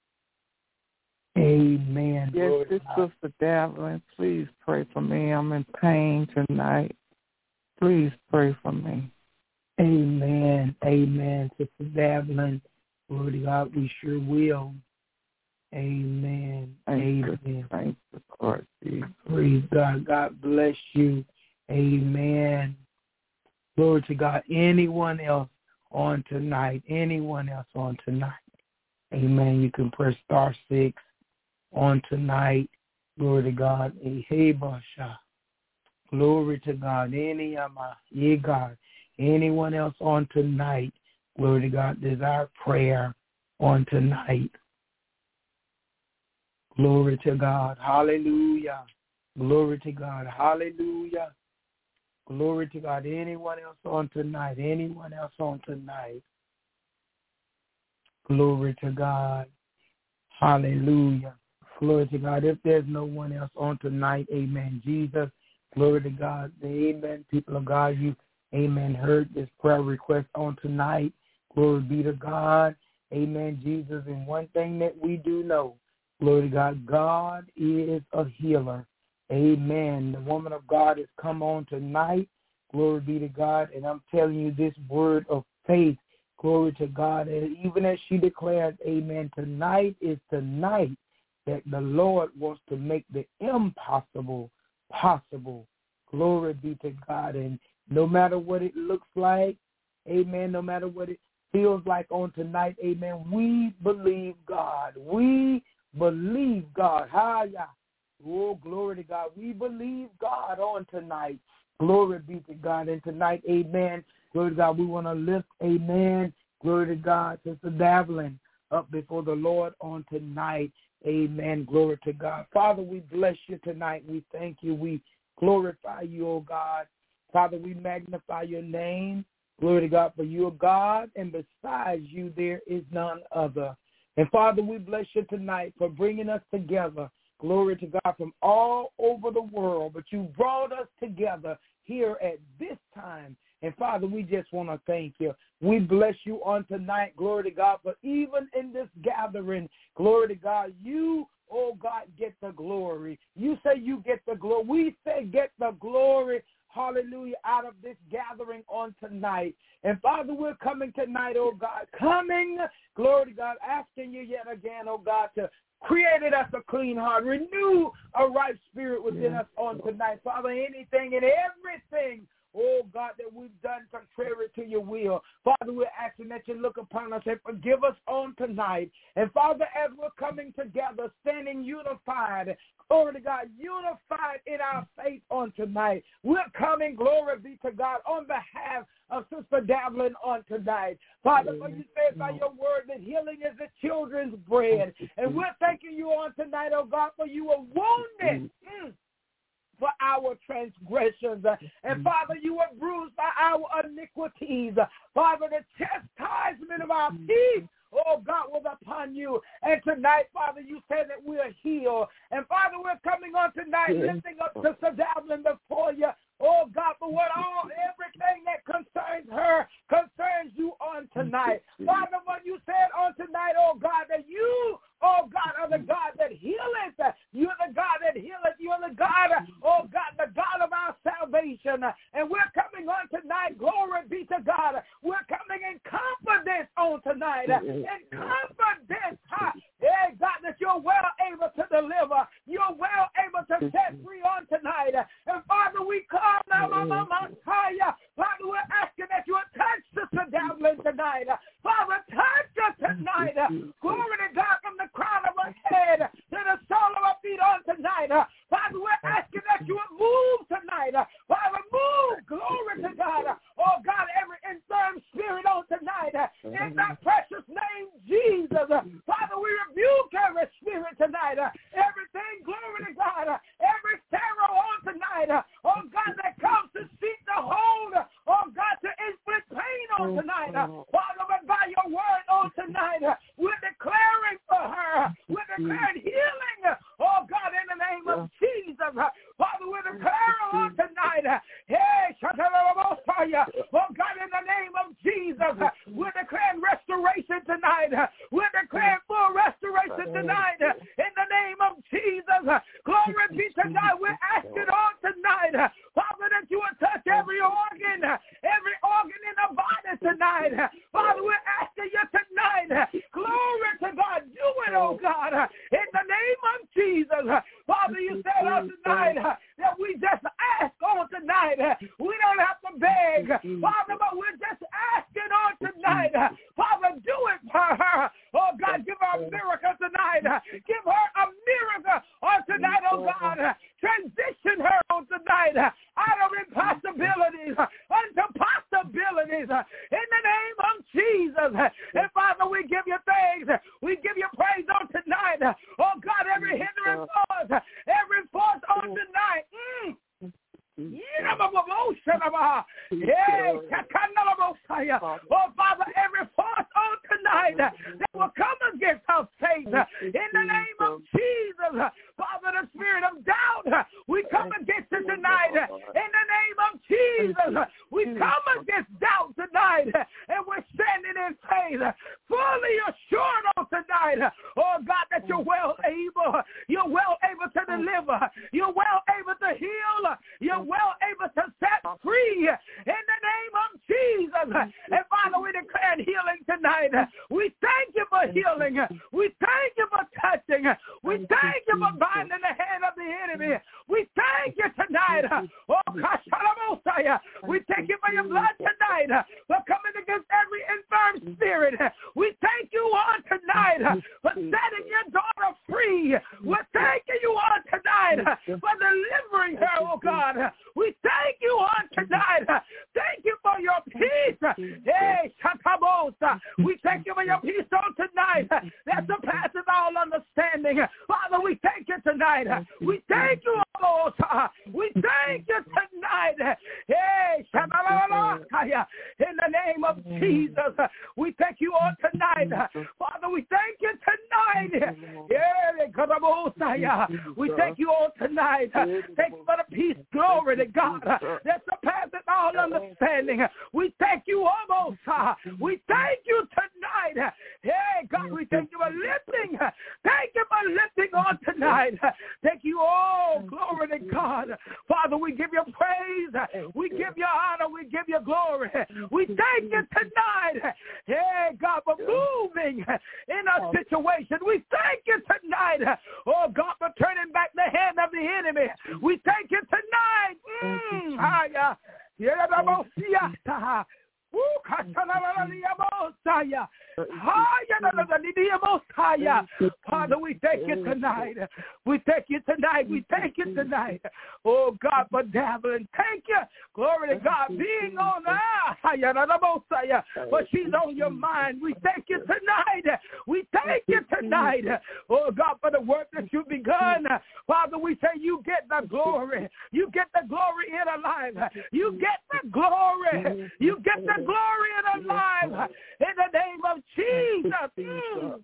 Amen. Yes, Glory this is Sister Davlin. Please pray for me. I'm in pain tonight. Please pray for me. Amen. Amen. Sister Davlin, glory to God, we sure will. Amen. Thank Amen. You. Thank you, Lord Jesus. Praise God. God bless you. Amen. Glory to God. Anyone else on tonight? Anyone else on tonight? Amen. You can press star six on tonight. Glory to God. Glory to God. Any yeah, God. Anyone else on tonight? Glory to God. Desire prayer on tonight. Glory to God. Hallelujah. Glory to God. Hallelujah. Glory to God. Anyone else on tonight? Anyone else on tonight? Glory to God. Hallelujah. Glory to God. If there's no one else on tonight, amen. Jesus, glory to God. Amen. People of God, you, amen, heard this prayer request on tonight. Glory be to God. Amen, Jesus. And one thing that we do know, glory to God, God is a healer. Amen. The woman of God has come on tonight. Glory be to God. And I'm telling you this word of faith. Glory to God. And even as she declared, amen, tonight is the night that the Lord wants to make the impossible possible. Glory be to God. And no matter what it looks like, amen, no matter what it feels like on tonight, amen, we believe God. We believe God. Hallelujah. Oh, glory to God. We believe God on tonight. Glory be to God. And tonight, amen, glory to God, we want to lift, amen, glory to God, Sister Davlin up before the Lord on tonight. Amen. Glory to God. Father, we bless you tonight. We thank you. We glorify you, oh God. Father, we magnify your name. Glory to God, for you are God, and besides you there is none other. And Father, we bless you tonight for bringing us together. Glory to God, from all over the world. But you brought us together here at this time And, Father, we just want to thank you. We bless you on tonight, glory to God, but even in this gathering, glory to God, you, oh, God, get the glory. You say you get the glory. We say get the glory, hallelujah, out of this gathering on tonight. And, Father, we're coming tonight, oh, God, coming, glory to God, asking you yet again, oh, God, to create in us a clean heart, renew a right spirit within yeah. us on tonight. Father, anything and everything, oh, God, that we've done contrary to your will. Father, we're asking that you look upon us and forgive us on tonight. And, Father, as we're coming together, standing unified, glory to God, unified in our faith on tonight, we're coming, glory be to God, on behalf of Sister Davlin on tonight. Father, for you said by your word that healing is the children's bread. And we're thanking you on tonight, oh God, for you were wounded. Mm. for our transgressions. And Father, you were bruised by our iniquities. Father, the chastisement of our peace, oh God, was upon you. And tonight, Father, you said that we are healed. And Father, we're coming on tonight, lifting up Sister Davlin before you. Oh God, for what all, everything that concerns her concerns you on tonight. Father, what you said on tonight, oh God, that you, oh God, are the God that healeth. You're the God that healeth. You're the God, oh God, the God of our salvation. And we're coming on tonight, glory be to God. We're coming in confidence on tonight. In confidence, yeah, God, that you're well able to deliver. You're well able to set free on tonight. And Father, we come now, Mama Messiah. Father, we're asking that you would touch Sister Davlin tonight. Father, touch her tonight. Glory to God, from the crown of her head to the sole of her feet on tonight. Father, we're asking that you would move tonight. Father, move. Glory to God. Oh, God, every infirm spirit on tonight. In that precious name, Jesus. Father, we rebuke every spirit tonight. Everything, glory to God. Every pharaoh on tonight. Oh, God, that comes to seek the hold. Oh, God, to inflict pain on tonight. Father, but by your word on tonight, we're declaring for her. We're declaring healing. Oh, God, in the name of Jesus. Father, we're declaring on tonight. Hey, oh, God, in the name of Jesus, we're declaring restoration tonight. We're declaring full restoration tonight. In the name of Jesus. Glory be to God. We're asking on tonight, Father, that you will touch every organ, every organ in the body tonight. Father, we're asking you tonight. Glory to God. Do it, oh God. In the name of Jesus. Father, you said on tonight that we just ask on tonight. We don't have to beg, Father, but we're just asking on tonight. Father, do it for her. Oh God, give her a miracle tonight. Give her a miracle on tonight, oh God. Transition her on tonight out of impossibilities unto possibilities in the name of Jesus. And Father, we give you thanks. We give you praise on tonight. Oh God, every hindering force, every force on tonight. Mm. Yeah, oh, Father, every force on tonight that will come against our faith in the name of Jesus. Father, the spirit of doubt, we come against it tonight in the name of Jesus. We come against doubt tonight, and we're standing in faith, fully assured on tonight, oh God, that you're well able. You're well able to deliver. You're well able to heal. You're well able to set free in the name of Jesus. And Father, we declare healing tonight. We thank you for healing. We thank you for touching. We thank you for binding the hand of the enemy. We thank you tonight. Oh, Kashalamosaya. We thank you for your blood tonight for coming against every infirm spirit. We thank you on tonight for setting your daughter free. We're thanking you on tonight for delivering her, oh God. We thank you on tonight. Thank you for your peace. Hey, Shakabosa. We thank you for your peace on tonight that surpasses all understanding. Father, we thank you tonight. We thank you, Lord. We thank you tonight. Hey, Shabalala. In the name of Jesus, we thank you all tonight. Father, we thank you tonight. We thank you all tonight. Thank you for the peace, glory to God, that surpasses all understanding. We thank you almost. We thank you tonight. Hey, God, we thank you for lifting. Thank you for lifting on tonight. Thank you all, glory to God. Father, we give you praise. We give you honor. We give you glory. We thank you tonight. Hey, God, for moving in our situation. We thank you tonight. Oh, God, for turning back the hand of the enemy. We thank you tonight. Mm, hiya. Father, we thank you tonight. We thank you tonight. We thank you tonight. Oh, God, for dabbling. Thank you. Glory to God. Being on ah, but she's on your mind. We thank you tonight. We thank you tonight. Oh, God, for the work that you've begun. Father, we say you get the glory. You get the glory in our life. You get the glory. You get the glory in our life. In the name of Jesus. Mm.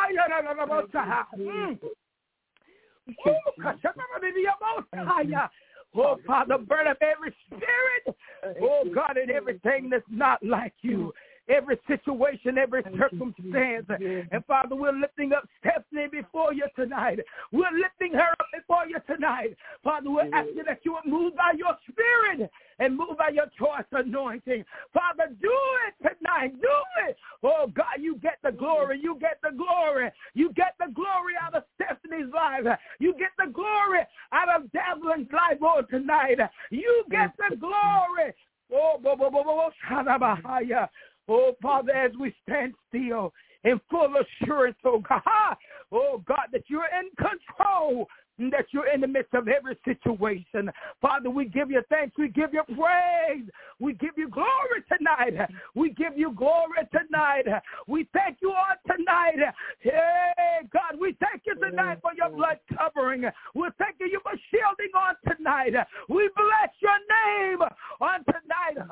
Mm. Oh, Father, burn up every spirit. Oh, God, and everything that's not like you. Every situation, every circumstance. And, Father, we're lifting up Stephanie before you tonight. We're lifting her up before you tonight. Father, we're asking that you would move by your spirit and move by your choice anointing. Father, do it tonight. Do it. Oh, God, you get the glory. You get the glory. You get the glory out of Stephanie's life. You get the glory out of Devlin's life, oh, tonight. You get the glory. Oh, bo, bo, bo, bo, bo, oh, Father, as we stand still in full assurance, oh God, oh God, that you're in control, that you're in the midst of every situation. Father, we give you thanks. We give you praise. We give you glory tonight. We give you glory tonight. We thank you all tonight. Hey, God, we thank you tonight for your blood covering. We're thanking you for shielding on tonight. We bless your name on tonight.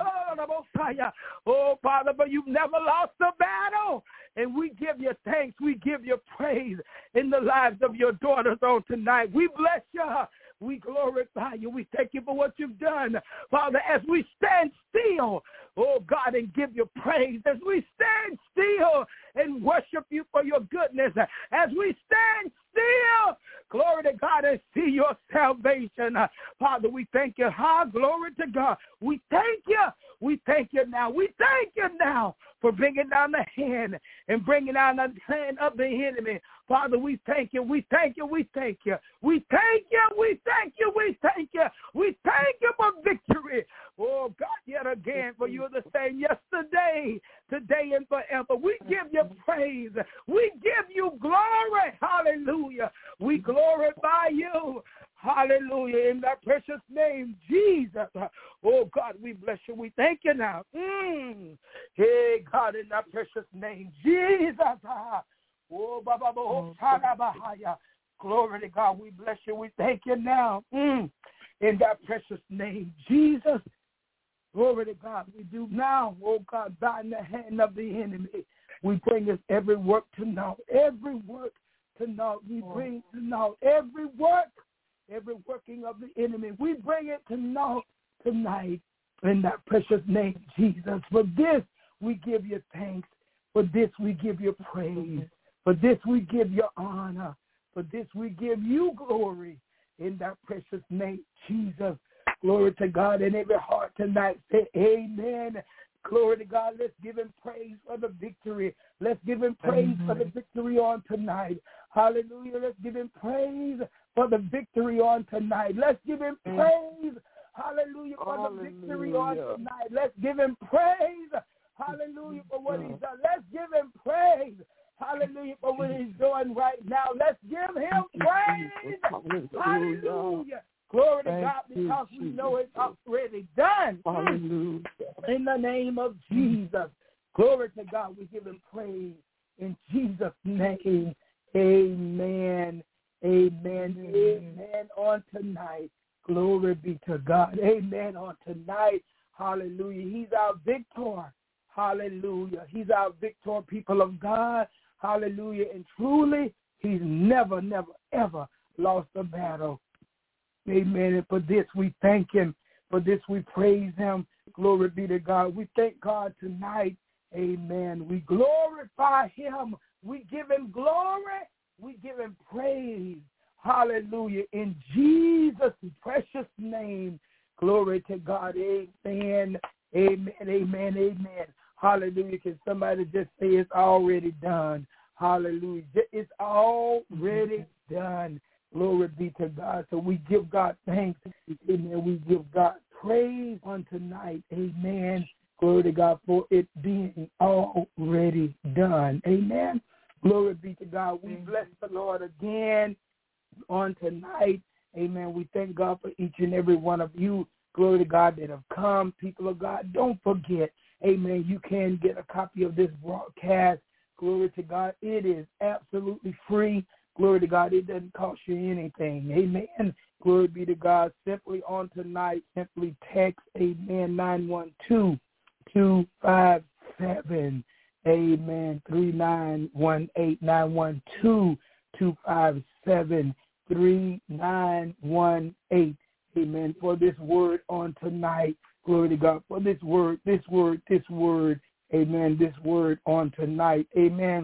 Oh, Father, but you've never lost a battle. And we give you thanks. We give you praise in the lives of your daughters on tonight. We bless you. We glorify you. We thank you for what you've done. Father, as we stand still, oh God, and give you praise, as we stand still and worship you for your goodness, as we stand still, glory to God, and see your salvation. Father, we thank you. Ha, glory to God. We thank you. We thank you now. We thank you now for bringing down the hand and bringing down the hand of the enemy. Father, we thank you. We thank you. We thank you. We thank you. We thank you. We thank you. We thank you for victory. Oh, God, yet again, for you are the same yesterday, today, and forever. We give you praise. We give you glory. Hallelujah. We glorify you. Hallelujah. In that precious name, Jesus. Oh, God, we bless you. We thank you now. Mm. Hey, God, in that precious name, Jesus. Oh, Baba, oh, Bahaya. Glory to God. We bless you. We thank you now. Mm. In that precious name, Jesus. Glory to God. We do now, oh God, bind the hand of the enemy. We bring us every work to naught. Every work to naught. We bring to naught every work. Every working of the enemy, we bring it to naught tonight in that precious name, Jesus. For this, we give you thanks. For this, we give you praise. For this, we give you honor. For this, we give you glory in that precious name, Jesus. Glory to God in every heart tonight. Say amen. Glory to God. Let's give him praise for the victory. Let's give him praise Amen. For the victory on tonight. Hallelujah. Let's give him praise for the victory on tonight. Let's give him praise. Hallelujah for Hallelujah. The victory on tonight. Let's give him praise. Hallelujah for what he's done. Let's give him praise. Hallelujah for what he's doing right now. Let's give him praise. Hallelujah. Glory to God, because we know it's already done. Hallelujah. In the name of Jesus. Glory to God. We give him praise in Jesus' name. Amen. Amen. Amen on tonight. Glory be to God. Amen on tonight. Hallelujah. He's our victor. Hallelujah. He's our victor, people of God. Hallelujah. And truly, he's never, never, ever lost a battle. Amen. And for this, we thank him. For this, we praise him. Glory be to God. We thank God tonight. Amen. We glorify him. We give him glory. We give him praise. Hallelujah. In Jesus' precious name. Glory to God. Amen. Amen. Amen. Amen. Hallelujah. Can somebody just say it's already done? Hallelujah. It's already done. Glory be to God. So we give God thanks. Amen. We give God praise on tonight. Amen. Glory to God for it being already done. Amen. Glory be to God. We bless the Lord again on tonight. Amen. We thank God for each and every one of you. Glory to God that have come. People of God, don't forget. Amen. You can get a copy of this broadcast. Glory to God. It is absolutely free. Glory to God. It doesn't cost you anything. Amen. Glory be to God. Simply on tonight, simply text, amen, nine one two, two five seven, amen, three nine one eight, nine one two, two five seven, three nine one eight. Amen. For this word on tonight. Glory to God. For this word, this word, this word. Amen. This word on tonight. Amen.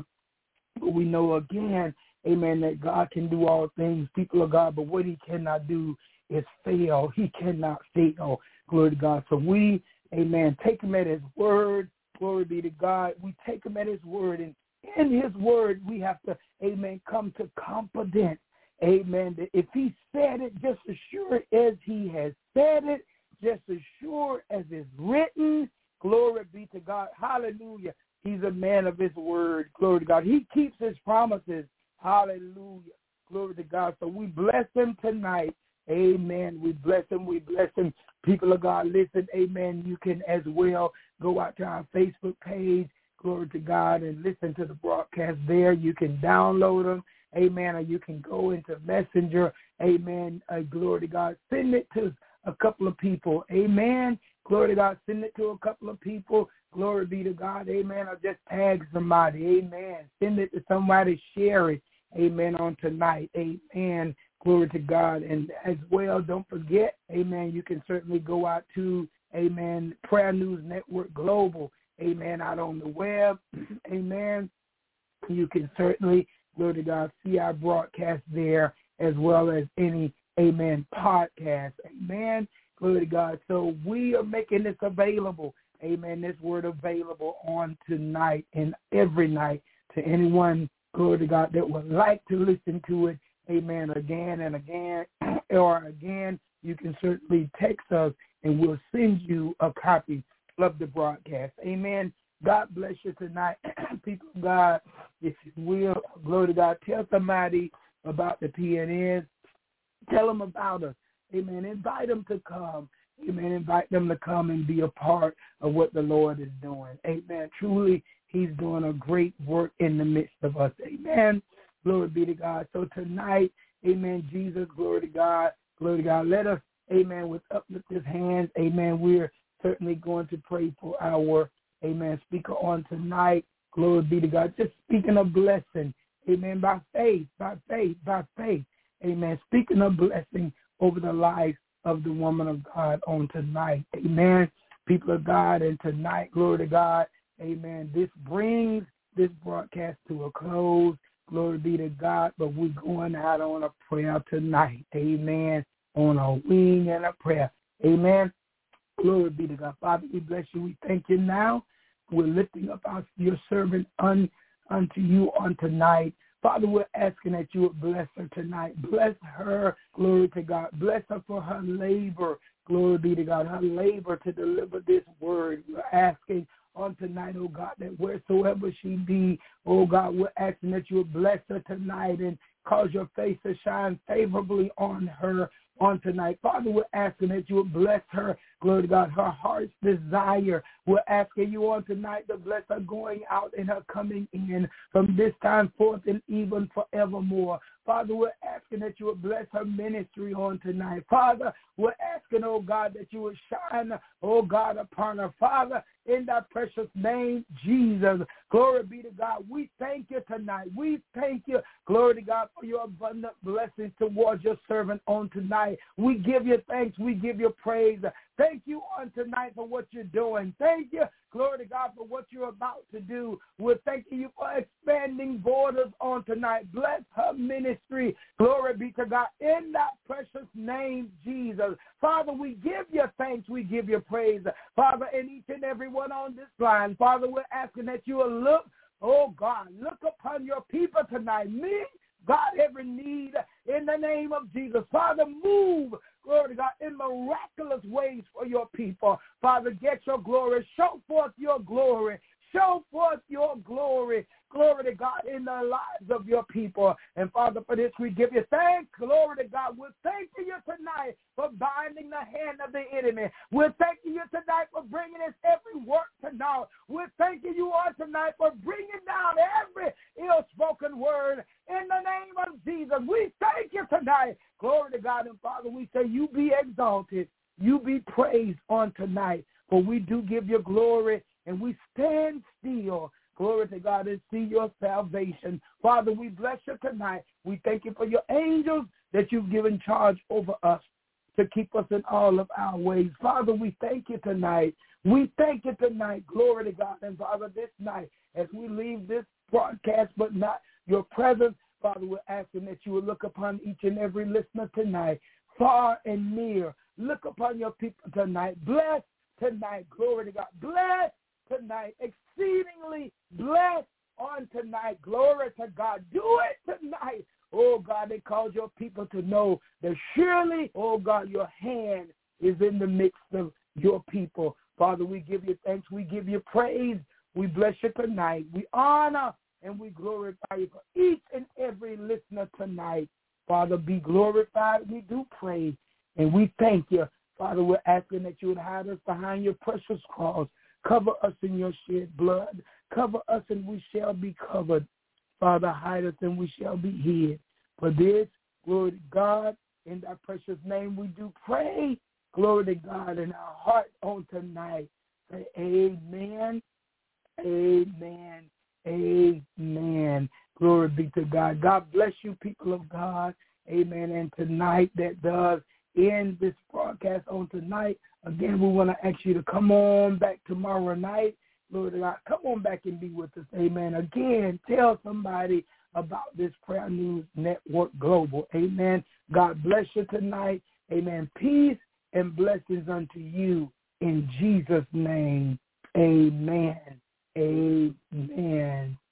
We know again, amen, that God can do all things, people of God, but what he cannot do is fail. He cannot fail. Glory to God. So we, amen, take him at his word. Glory be to God. We take him at his word. And in his word, we have to, amen, come to confidence. Amen. That if he said it, just as sure as he has said it, just as sure as it's written, glory be to God. Hallelujah. He's a man of his word. Glory to God. He keeps his promises. Hallelujah. Glory to God. So we bless him tonight. Amen. We bless him. We bless him. People of God, listen. Amen. You can as well go out to our Facebook page. Glory to God, and listen to the broadcast there. You can download them. Amen. Or you can go into Messenger. Amen. Uh, glory to God. Send it to a couple of people. Amen. Glory to God. Send it to a couple of people. Glory be to God. Amen. Or just tag somebody. Amen. Send it to somebody. Share it. Amen. On tonight. Amen. Glory to God. And as well, don't forget, amen, you can certainly go out to, amen, Prayer News Network Global. Amen. Out on the web. Amen. You can certainly, glory to God, see our broadcast there as well as any, amen, podcast. Amen. Glory to God. So we are making this available. Amen. This word available on tonight and every night to anyone, glory to God, that would like to listen to it. Amen. Again and again. Or again, you can certainly text us and we'll send you a copy of the broadcast. Amen. God bless you tonight. People of God, if you will, glory to God, tell somebody about the P N Ns. Tell them about us. Amen. Invite them to come. Amen. Invite them to come and be a part of what the Lord is doing. Amen. Truly, he's doing a great work in the midst of us. Amen. Glory be to God. So tonight, amen, Jesus, glory to God. Glory to God. Let us, amen, with uplifted hands, amen, we're certainly going to pray for our, amen, speaker on tonight. Glory be to God. Just speaking a blessing, amen, by faith, by faith, by faith. Amen. Speaking of blessing over the life of the woman of God on tonight. Amen. People of God, and tonight, glory to God. Amen. This brings this broadcast to a close. Glory be to God. But we're going out on a prayer tonight. Amen. On a wing and a prayer. Amen. Glory be to God. Father, we bless you. We thank you now. We're lifting up our, your servant un, unto you on tonight. Father, we're asking that you would bless her tonight. Bless her, glory to God. Bless her for her labor, glory be to God, her labor to deliver this word. We're asking on tonight, oh God, that wheresoever she be, oh God, we're asking that you would bless her tonight and cause your face to shine favorably on her on tonight. Father, we're asking that you would bless her, glory to God, her heart's desire. We're asking you on tonight to bless her going out and her coming in from this time forth and even forevermore. Father, we're asking that you would bless her ministry on tonight. Father, we're asking, oh God, that you would shine, oh God, upon her. Father, in that precious name, Jesus. Glory be to God. We thank you tonight. We thank you, glory to God, for your abundant blessings towards your servant on tonight. We give you thanks. We give you praise. Thank you on tonight for what you're doing. Thank you, glory to God, for what you're about to do. We're thanking you for expanding borders on tonight. Bless her ministry. Glory be to God. In that precious name, Jesus. Father, we give you thanks. We give you praise. Father, in each and every one on this line, Father, we're asking that you will look, oh God, look upon your people tonight. Meet, God, every need in the name of Jesus. Father, move, glory to God, in miraculous ways for your people. Father, get your glory. Show forth your glory. Show forth your glory. Glory to God in the lives of your people. And Father, for this we give you thanks. Glory to God. We're thanking you tonight for binding the hand of the enemy. We're thanking you tonight for bringing us every work to naught. We're thanking you on tonight for bringing down every ill-spoken word in the name of Jesus. We thank you tonight. Glory to God. And Father, we say you be exalted. You be praised on tonight. For we do give you glory and we stand still. Glory to God, and see your salvation. Father, we bless you tonight. We thank you for your angels that you've given charge over us to keep us in all of our ways. Father, we thank you tonight. We thank you tonight. Glory to God. And Father, this night, as we leave this broadcast, but not your presence, Father, we're asking that you will look upon each and every listener tonight, far and near. Look upon your people tonight. Bless tonight. Glory to God. Bless tonight, exceedingly blessed on tonight. Glory to God. Do it tonight. Oh, God, it calls your people to know that surely, oh, God, your hand is in the midst of your people. Father, we give you thanks. We give you praise. We bless you tonight. We honor and we glorify you for each and every listener tonight. Father, be glorified. We do pray, and we thank you. Father, we're asking that you would hide us behind your precious cross. Cover us in your shed blood. Cover us and we shall be covered. Father, hide us and we shall be hid. For this, glory to God, in thy precious name we do pray. Glory to God in our heart on tonight. Say amen, amen, amen. Glory be to God. God bless you, people of God. Amen. And tonight that does end this broadcast on tonight. Again, we want to ask you to come on back tomorrow night. Lord God, come on back and be with us. Amen. Again, tell somebody about this Prayer News Network Global. Amen. God bless you tonight. Amen. Peace and blessings unto you in Jesus' name. Amen. Amen.